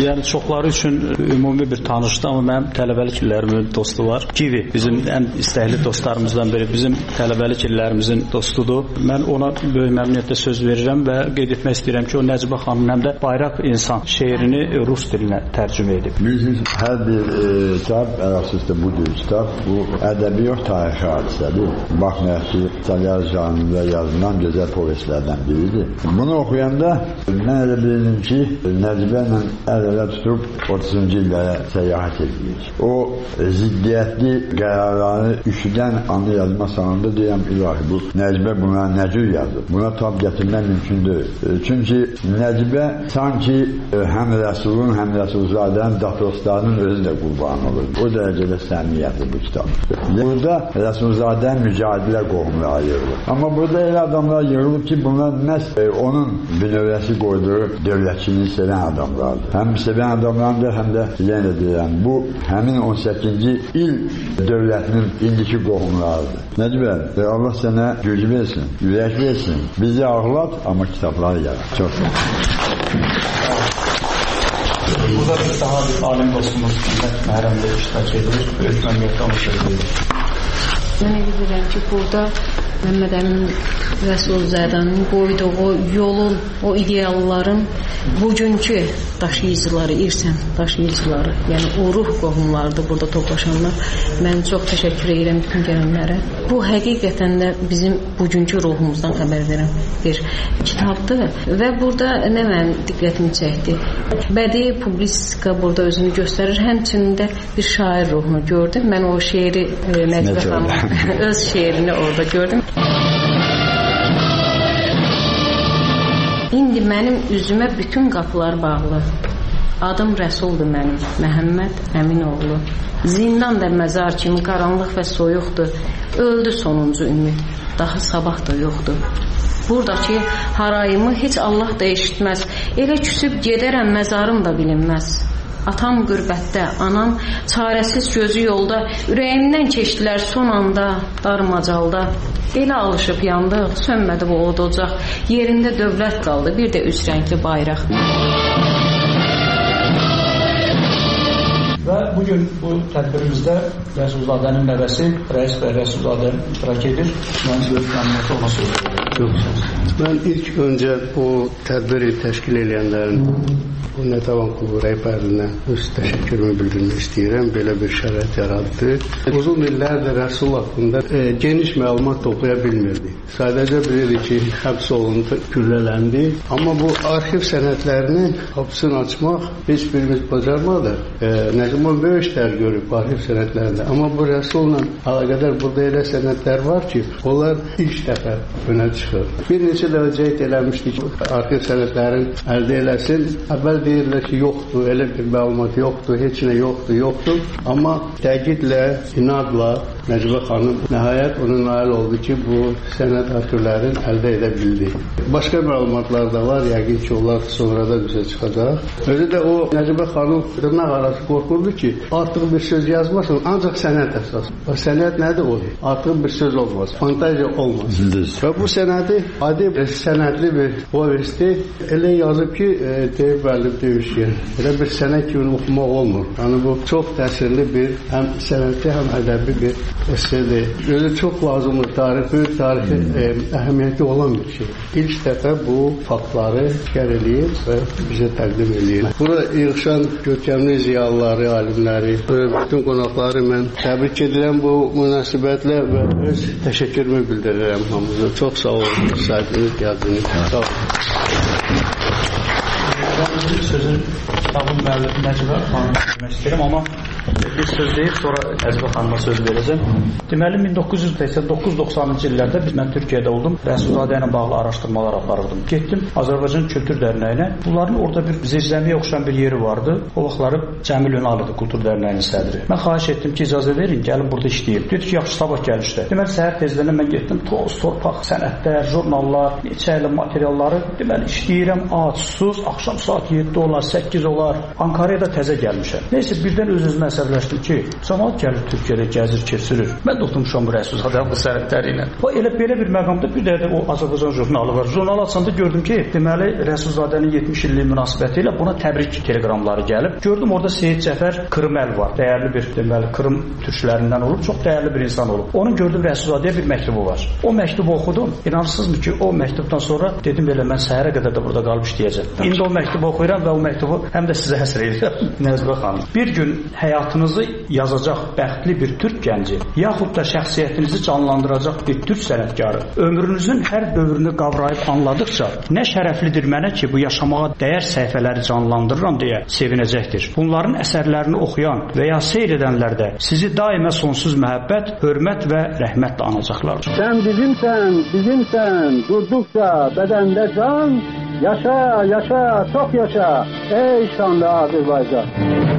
Yəni çoxları üçün ümumi bir tanışdır, amma mənim tələbəlik illərimin dostu var. Kivi bizim ən istəkli dostlarımızdan biri, bizim tələbəlik illərimizin dostudur. Mən ona böyük məmnuniyyətlə söz verirəm və qeyd etmək istəyirəm ki, o Nəcibə xanım həm də Bayraq İnsan şeirini rus dilinə tərcümə edib. Bilirsiniz, hər bir e, kitab, əsasında budur kitab, bu ədəbiyyat tarixi hadisədir. Baxmayaq ki, İtalyan janrında yazılan gözəl povestlərdən biridir. Bunu oxuyanda mən elə bildim ki, Nəcibə ilə əl-ələ tutub otuzuncu illərə səyahət edir. O ziddiyyətli qərarları üşüdən anı yazma sanında deyəm, ilahi, bu Nəcibə buna nə cür yazır? Buna tab gətirmək mümkündür. Çünki Nəcibə sanki həm Rəsulun, həm Rəsulzadənin datroslarının özü də qurban olur. O dərəcədə səmimiyyətli bu kitab. Burada Rəsulzadənin mücadilə qohumları yığılır. Amma burada elə adamlar yığılıb ki, bunlar məhz e, onun bünövrəsi qoyduğu dövlətçiliyi sevən adamlardır. Həm sevən adamlardır, həm də yenə deyirəm, bu həmin on səkkizinci il dövlətinin indiki qohumlarıdır. Nəcibə, e, Allah sənə güc versin, ürək versin, bizi ağlat, amma kitabları yaz. Çox sağ ol. Burada bir daha bir alim dostumuz Məhrəmdə iştirak edir, böyük məmnuniyyətlə onu söz verir. Mən elə bilirəm ki, burada Məhəmməd Əmin Rəsulzadənin qoyduğu yolun, o idealların bugünkü daşıyıcıları, irsən daşıyıcıları, yəni o ruh qohumlardır burada toplaşanlar. Mən çox təşəkkür edirəm bütün gələnlərə. Bu həqiqətən də bizim bugünkü ruhumuzdan xəbər verən bir kitabdır və burada nə mənim diqqətimi çəkdi? Bədii publistika burada özünü göstərir, həmçinin də bir şair ruhunu gördüm. Mən o şeiri Nəcibə xanım öz şeirini orada gördüm. İndi mənim üzümə bütün qapılar bağlı. Adım Rəsuldur mənim, Məhəmməd Əminoğlu. Zindan da məzar kimi qaranlıq və soyuqdur. Öldü sonuncu ümid, daha sabah da yoxdur. Buradakı harayımı heç Allah da eşitməz. Elə küsüb gedərəm, məzarım da bilinməz. Atam qürbətdə, anam çarəsiz gözü yolda, ürəyimdən keçdilər son anda, dar macalda. Elə alışıb yandıq, sönmədi bu od ocaq, yerində dövlət qaldı, bir də üç rəngli bayraq. Və bugün bu tədbirimizdə Rəsulzadənin nəvəsi Rəis və Rəsulzadə iştirak edir. Mən böyük məmnuniyyətlə ona söz verirəm. Mən ilk öncə bu tədbiri təşkil edənlərin bu Nətəvan klubu rəhbərinə öz təşəkkürümü bildirmək istəyirəm. Belə bir şərait yaratdı. Uzun illərdir Rəsul haqqında e, geniş məlumat toplaya bilmirdi. Sadəcə bilirdi ki, həbs olundu, güllələndi. Amma bu arxiv sənədlərinin qapısını açmaq heç birimiz bacarmadı. E, Nəcibə böyük işlər görüb arxiv sənədlərində. Amma bu Rəsulla əlaqədar burada elə sənədlər var ki, onlar ilk dəfə önə çıxır. Bir neçə dəfə cəhd eləmişdik ki, arxiv sənədlərin əldə eləsin. Əvvəl deyirlər ki, yoxdur, elə bir məlumat yoxdur, heç nə yoxdur, yoxdur. Amma təkidlə, inadla Nəcibə xanım nəhayət ona nail oldu ki, bu sənəd arxivlərin əldə edə bildi. Başqa məlumatlar da var, yəqin ki, onlar sonra da bizə çıxacaq. Özü də o Nəcibə xanım dırnaq arası qorxurdu ki, artıq bir söz yazmasın, ancaq sənəd əsas. O sənəd nədir o? Artıq bir söz olmaz, fantaziya olmaz. Və bu sənədi adi sənədli bir povesti elə yazıb ki, e, deyib bəlib demiş ki, elə bir sənəd kimi oxumaq olmur. Yəni bu çox təsirli bir, həm sənədli, həm ədəbi bir əsərdir. Özü çox lazımdır, tarix, böyük tarixi e, əhəmiyyəti olan bir şey. İlk dəfə bu faktları şər eləyir və bizə təqdim eləyir. Burada yığışan görkəmli ziyalıları, alimləri, bütün qonaqları mən təbrik edirəm bu münasibətlə və öz təşəkkürümü bildirirəm hamımıza. Çox sağ olun, sahibiniz gəldiniz. Sağ olun. Ben sözün kitabın müəllifi Nəcibə xanıma demək istəyirəm, amma bir söz deyib, sonra Nəcibə xanıma söz verəcəm. Deməli, min doqquz yüz doqquz doxsanıncı illərdə mən Türkiyədə oldum, Rəsulzadə ilə bağlı araşdırmalar aparırdım. Getdim Azərbaycan Kültür Dərnəyinə. Bunların orada bir zirzəmiyə oxşayan bir yeri vardı. O vaxtları Cəmil Ünalidir Kultur Dərnəyinin sədri. Mən xahiş etdim ki, icazə verin, gəlin burada işləyim. Dedi ki, yaxşı, sabah gəl işlə. Deməli, səhər tezdən mən getdim, toz, torpaq, sənədlər, jurnallar, neçə ilə materialları, deməli, işləyirəm, aç, sus, axşam saat yeddi olar, səkkiz olar. Ankara'ya da təzə gəlmişəm. Neyse, birdən öz-özümə əsəbləşdim ki, cəmaət gəlir Türkiyədə gəzir, keçirir. Mən də oturmuşam bu Rəsulzadənin bu sənədləri ilə. O elə belə bir məqamda bir də o Azərbaycan jurnalı var. Jurnalı açanda gördüm ki, deməli Rəsulzadənin yetmiş illik münasibəti ilə buna təbrik teleqramları gəlib. Gördüm orada Seyid Cəfər Kırməl var. Dəyərli bir deməli Krım türklərindən olub, çox dəyərli bir insan olub. Onun gördüm Rəsulzadəyə bir məktubu var. O məktubu oxudum. İnanırsınızmı ki, o məktubdan sonra dedim belə mən səhərə qədər də burada qalıb işləyəcəm. İndi o məktubu oxuyuram və o məktubu həm də sizə həsr edirəm. Nəzbə xanım. Bir gün həyatınızı yazacaq bəxtli bir türk gənci, yaxud da şəxsiyyətinizi canlandıracaq bir türk sənətkarı ömrünüzün hər dövrünü qavrayıb anladıqca nə şərəflidir mənə ki, bu yaşamağa dəyər səhifələri canlandırıram deyə sevinəcəkdir. Bunların əsərlərini oxuyan və ya seyr edənlər də sizi daimə sonsuz məhəbbət, hörmət və rəhmətlə anacaqlar. Sən bizimsən, bizimsən, durduqca bədəndə can, yaşa, yaşa, çox yaşa, ey şanlı Azərbaycan.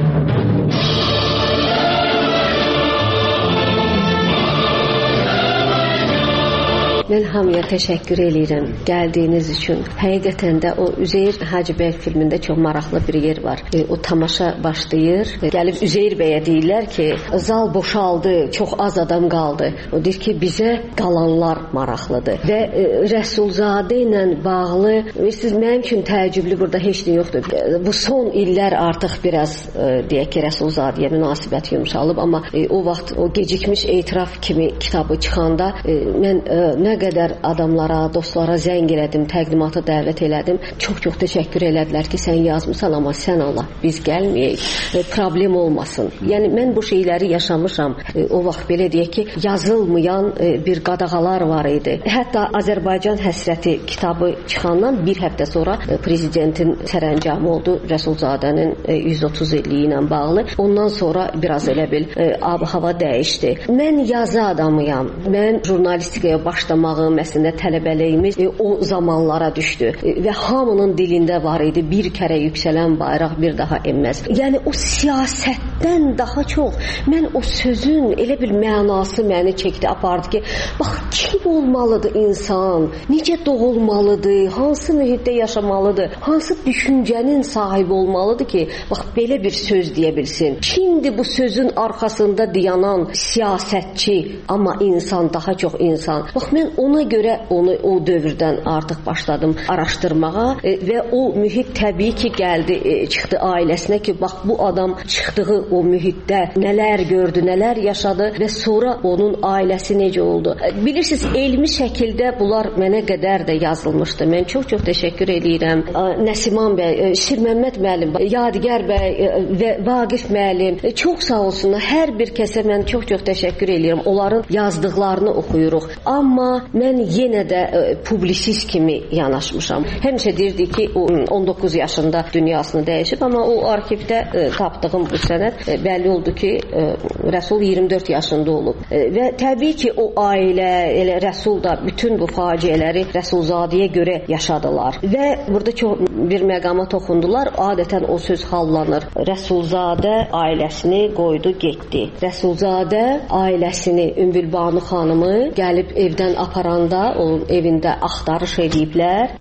Mən hamıya təşəkkür edirəm gəldiyiniz üçün. Həqiqətən də o Üzeyir Hacıbəy filmində çox maraqlı bir yer var. E, o tamaşa başlayır. E, gəlib Üzeyir bəyə deyirlər ki, zal boşaldı, çox az adam qaldı. O deyir ki, bizə qalanlar maraqlıdır. Və e, Rəsulzadə ilə bağlı, siz mənim üçün təəccüblü burada heç nə yoxdur. E, bu son illər artıq biraz e, deyək ki, Rəsulzadəyə münasibət yumşalıb, amma e, o vaxt o gecikmiş etiraf kimi kitabı çıxanda e, mən e, nə qədər adamlara, dostlara zəng elədim, təqdimata dəvət elədim. Çox-çox təşəkkür elədilər ki, sən yazmısan, amma sən Allah, biz gəlməyək, e, problem olmasın. Yəni, mən bu şeyləri yaşamışam. E, o vaxt belə deyək ki, yazılmayan e, bir qadağalar var idi. Hətta Azərbaycan həsrəti kitabı çıxandan bir həftə sonra e, prezidentin sərəncamı oldu Rəsulzadənin e, yüz otuz illiyi ilə bağlı. Ondan sonra biraz elə bil e, ab-hava dəyişdi. Mən yazı adamıyam. Mən jurnalistikaya başlamaq əslində tələbəliyimiz e, o zamanlara düşdü e, və hamının dilində var idi bir kərə yüksələn bayraq bir daha enməz. Yəni o siyasətdən daha çox mən o sözün elə bir mənası məni çəkdi, apardı ki, bax kim olmalıdır insan, necə doğulmalıdır, hansı mühitdə yaşamalıdır, hansı düşüncənin sahibi olmalıdır ki, bax belə bir söz deyə bilsin. Kimdir bu sözün arxasında dayanan siyasətçi, amma insan, daha çox insan. Bax mən ona görə onu o dövrdən artıq başladım araşdırmağa e, və o mühit təbii ki gəldi, e, çıxdı ailəsinə ki, bax bu adam çıxdığı o mühitdə nələr gördü, nələr yaşadı və sonra onun ailəsi necə oldu. E, bilirsiniz, elmi şəkildə bunlar mənə qədər də yazılmışdı. Mən çox-çox təşəkkür edirəm. E, Nəsiman bəy, e, Şirməmməd müəllim, Yadigar bəy e, və Vaqif müəllim, e, çox sağ olsunlar. Hər bir kəsə mən çox-çox təşəkkür edirəm. Onların yazdıqlarını oxuyuruq. Amma mən yenə də e, publisist kimi yanaşmışam. Həmişə deyirdi ki, o on doqquz yaşında dünyasını dəyişib, amma o arxivdə e, tapdığım bu sənəd e, bəlli oldu ki, e, Rəsul iyirmi dörd yaşında olub. E, və təbii ki, o ailə, elə Rəsul da bütün bu faciələri Rəsulzadəyə görə yaşadılar. Və burada çox bir məqama toxundular. Adətən o söz hallanır. Rəsulzadə ailəsini qoydu, getdi. Rəsulzadə ailəsini, Ümbülbanu xanımı gəlib evdən aparanda onun evində axtarış ediblər.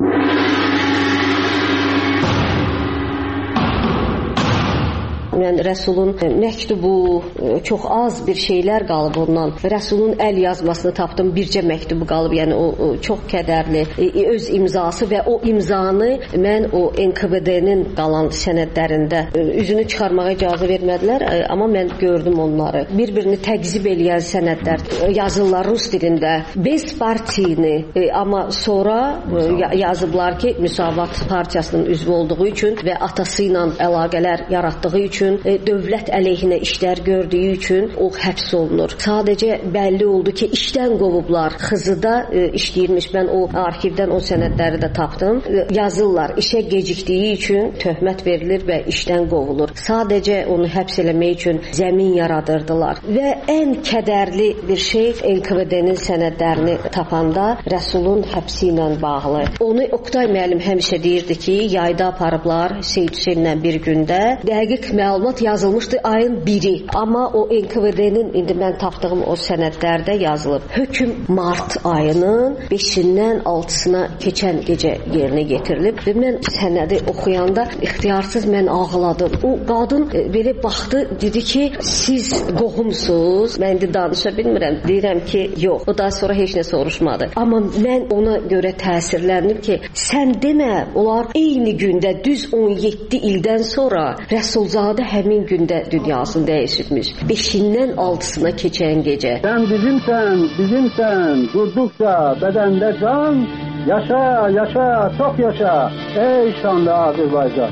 Yəni Rəsulun məktubu, çox az bir şeylər qalıb ondan. Rəsulun əl yazmasını tapdım, bircə məktubu qalıb. Yəni o, o çox kədərli, öz imzası və o imzanı mən o N K V D-nin qalan sənədlərində üzünü çıxarmağa icazə vermədilər, amma mən gördüm onları. Bir-birini təqzib eləyən sənədlər yazırlar rus dilində. Bez partiyini, amma sonra yazıblar ki, Müsavat partiyasının üzvü olduğu üçün və atası ilə əlaqələr yaratdığı üçün, dövlət əleyhinə işlər gördüyü üçün o həbs olunur. Sadəcə bəlli oldu ki, işdən qovublar. Xızıda e, işləyirmiş. Mən o arxivdən o sənədləri də tapdım. E, yazırlar, işə gecikdiyi üçün töhmət verilir və işdən qovulur. Sadəcə onu həbs eləmək üçün zəmin yaradırdılar. Və ən kədərli bir şey N K V D-nin sənədlərini tapanda Rəsulun həbsi ilə bağlı. Onu Oqtay müəllim həmişə deyirdi ki, yayda aparıblar Seyid Hüseynlə bir gündə. Dəqiq məlumat məlumat yazılmışdı ayın biri. Amma o N K V D-nin indi mən tapdığım o sənədlərdə yazılıb. Hökm mart ayının beşindən altısına keçən gecə yerinə yetirilib və mən sənədi oxuyanda ixtiyarsız mən ağladım. O qadın e, belə baxdı, dedi ki, siz qohumsuz. Mən indi danışa bilmirəm. Deyirəm ki, yox. O daha sonra heç nə soruşmadı. Amma mən ona görə təsirləndim ki, sən demə, onlar eyni gündə düz on yeddi ildən sonra Rəsulzadə həmin gündə dünyasını dəyişibmiş. beşindən altısına keçən gecə. Sən bizimsən, bizimsən, durduqca bədəndə can, yaşa, yaşa, çox yaşa, ey şanlı Azərbaycan.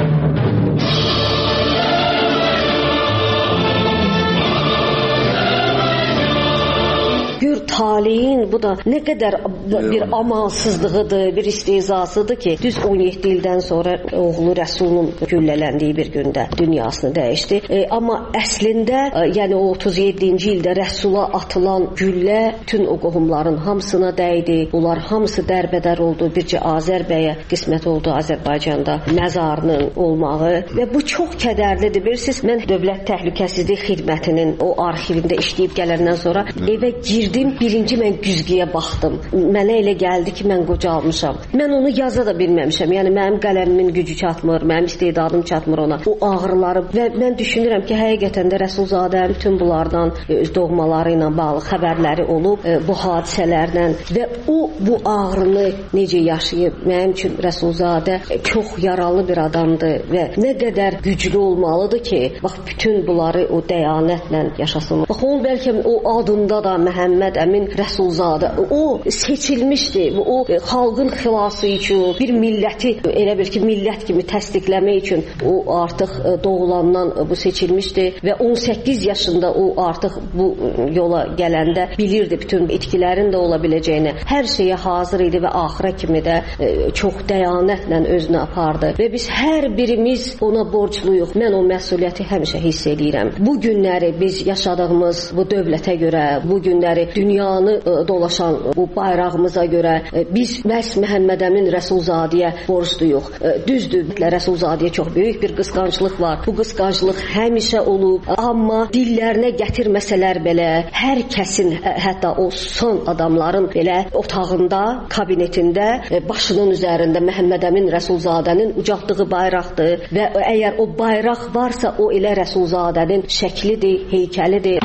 Gör talihin bu da nə qədər bir amansızlığıdır, bir istehzasıdır ki, düz on yeddi ildən sonra oğlu Rəsulun güllələndiyi bir gündə dünyasını dəyişdi. E, amma əslində, e, yəni o otuz yeddinci ildə Rəsula atılan güllə bütün o qohumların hamısına dəydi. Bunlar hamısı dərbədər oldu. Bircə Azər bəyə qismət oldu Azərbaycanda məzarının olmağı və bu çox kədərlidir. Bilirsiniz, mən Dövlət Təhlükəsizlik Xidmətinin o arxivində işləyib gələndən sonra evə girdim. Birinci mən güzgüyə baxdım. Mənə elə gəldi ki, mən qocalmışam. Mən onu yaza da bilməmişəm. Yəni mənim qələmimin gücü çatmır, mənim istedadım çatmır ona. O ağrıları və mən düşünürəm ki, həqiqətən də Rəsulzadənin bütün bunlardan öz doğmaları ilə bağlı xəbərləri olub, bu hadisələrdən və o bu ağrını necə yaşayıb. Mənim üçün Rəsulzadə çox yaralı bir adamdır və nə qədər güclü olmalıdır ki, bax bütün bunları o dəyanətlə yaşasın. Bax onun bəlkə o adında da Məhəmməd Əmin Rəsulzadə o seçilmişdi. O xalqın xilası üçün, bir milləti elə bir ki, millət kimi təsdiqləmək üçün o artıq doğulandan bu seçilmişdi və on səkkiz yaşında o artıq bu yola gələndə bilirdi bütün itkilərin də ola biləcəyini. Hər şeyə hazır idi və axıra kimi də çox dəyanətlə özünü apardı və biz hər birimiz ona borcluyuq. Mən o məsuliyyəti həmişə hiss edirəm. Bu günləri biz yaşadığımız bu dövlətə görə, bu günləri dünyanı dolaşan bu bayrağımıza görə biz məhz Məhəmməd Əmin Rəsulzadəyə borcluyuq. Düzdür, Rəsulzadəyə çox böyük bir qısqanclıq var. Bu qısqanclıq həmişə olub, amma dillərinə gətirməsələr belə hər kəsin, hətta o son adamların belə otağında, kabinetində, başının üzərində Məhəmməd Əmin Rəsulzadənin ucaltdığı bayraqdır və əgər o bayraq varsa, o elə Rəsulzadənin şəklidir, heykəlidir.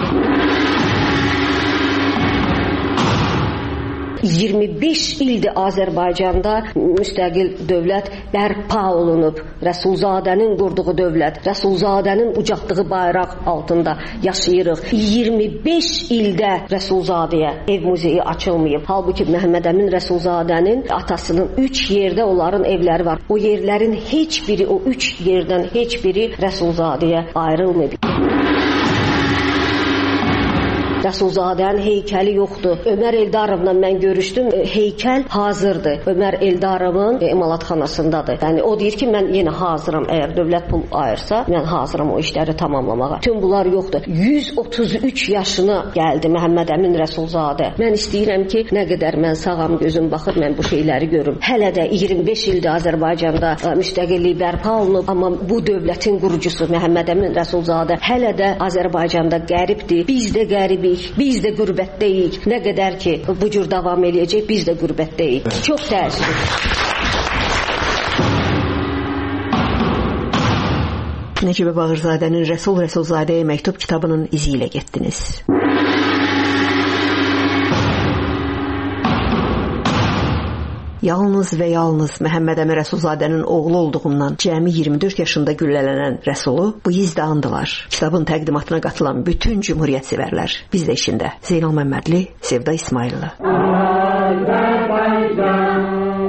iyirmi beş ildir Azərbaycanda müstəqil dövlət bərpa olunub. Rəsulzadənin qurduğu dövlət, Rəsulzadənin ucaltdığı bayraq altında yaşayırıq. iyirmi beş ildə Rəsulzadəyə ev muzeyi açılmayıb. Halbuki Məhəmməd Əmin Rəsulzadənin atasının üç yerdə onların evləri var. O yerlərin heç biri, o üç yerdən heç biri Rəsulzadəyə ayrılmayıb. Rəsulzadənin heykəli yoxdur. Ömər Eldarovla mən görüşdüm. Heykəl hazırdır. Ömər Eldarovun emalatxanasındadır. Yəni o deyir ki, mən yenə hazıram. Əgər dövlət pul ayırsa, mən hazıram o işləri tamamlamağa. Tüm bunlar yoxdur. yüz otuz üç yaşına gəldi Məhəmməd Əmin Rəsulzadə. Mən istəyirəm ki, nə qədər mən sağam, gözüm baxır, mən bu şeyləri görüm. Hələ də iyirmi beş ildir Azərbaycanda müstəqillik bərpa olunub, amma bu dövlətin qurucusu Məhəmməd Əmin Rəsulzadə hələ də Azərbaycanda qəribdir. Biz də qəribik. Biz də qürbətdəyik. Nə qədər ki, bu cür davam eləyəcək, biz də qürbətdəyik. Çox təəssüf. Nəcibə Bağırzadənin Rəsul Rəsulzadəyə məktub kitabının izi ilə getdiniz. Yalnız və yalnız Məhəmməd Əmin Rəsulzadənin oğlu olduğundan cəmi iyirmi dörd yaşında güllələnən Rəsulu bu izdə andılar. Kitabın təqdimatına qatılan bütün cümhuriyyət sevərlər. Biz də işində. Zeynal Məmmədli, Sevda İsmaillı. Azərbaycan,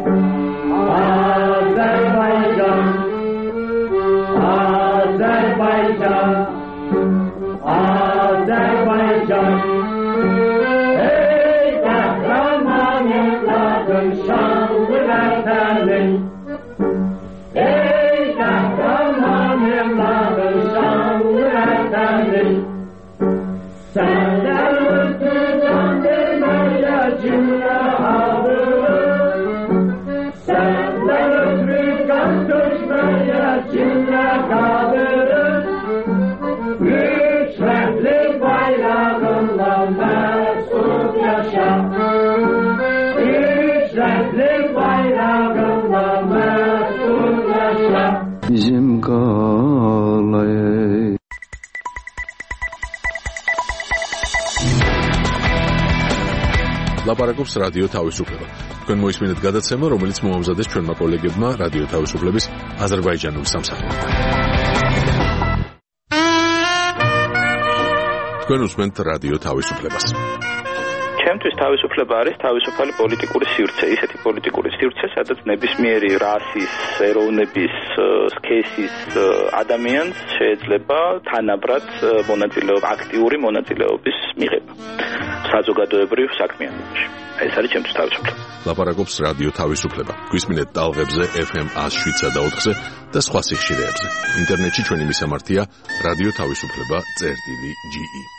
Azərbaycan, Azərbaycan, Azərbaycan. Ey qəhrəman evladım şanlı vətənin, ey qəhrəman evladım şanlı vətənin, səndən ötü can verməyə cümlə alır, səndən ötü qan tökməyə cümlə qalır. Bizim qalay ლაპარაკობს რადიო თავისუფლება. თქვენ მოისმინეთ გადაცემა, რომელიც მოამზადეს ჩვენმა კოლეგებმა რადიო თავისუფლების აზერბაიჯანულ სამსახურში. თქვენ უსმენთ რადიო თავისუფლებას. ჩემთვის თავისუფლება არის თავისუფალი პოლიტიკური სივრცე, ისეთი პოლიტიკური სივრცე, სადაც ნებისმიერი რასის, ეროვნების, სქესის ადამიანს შეიძლება თანაბრად მონაწილეობა, აქტიური მონაწილეობის მიღება საზოგადოებრივ საქმიანობაში. ეს არის ჩემთვის თავისუფლება. ლაპარაკობს რადიო თავისუფლება. გვისმინეთ ტალღებზე ეფ ემ one oh seven და ოთხზე და სხვა სიხშირეებზე. ინტერნეტში ჩვენი მისამართია რადიო თავისუფლება წერტილი ჯი ი.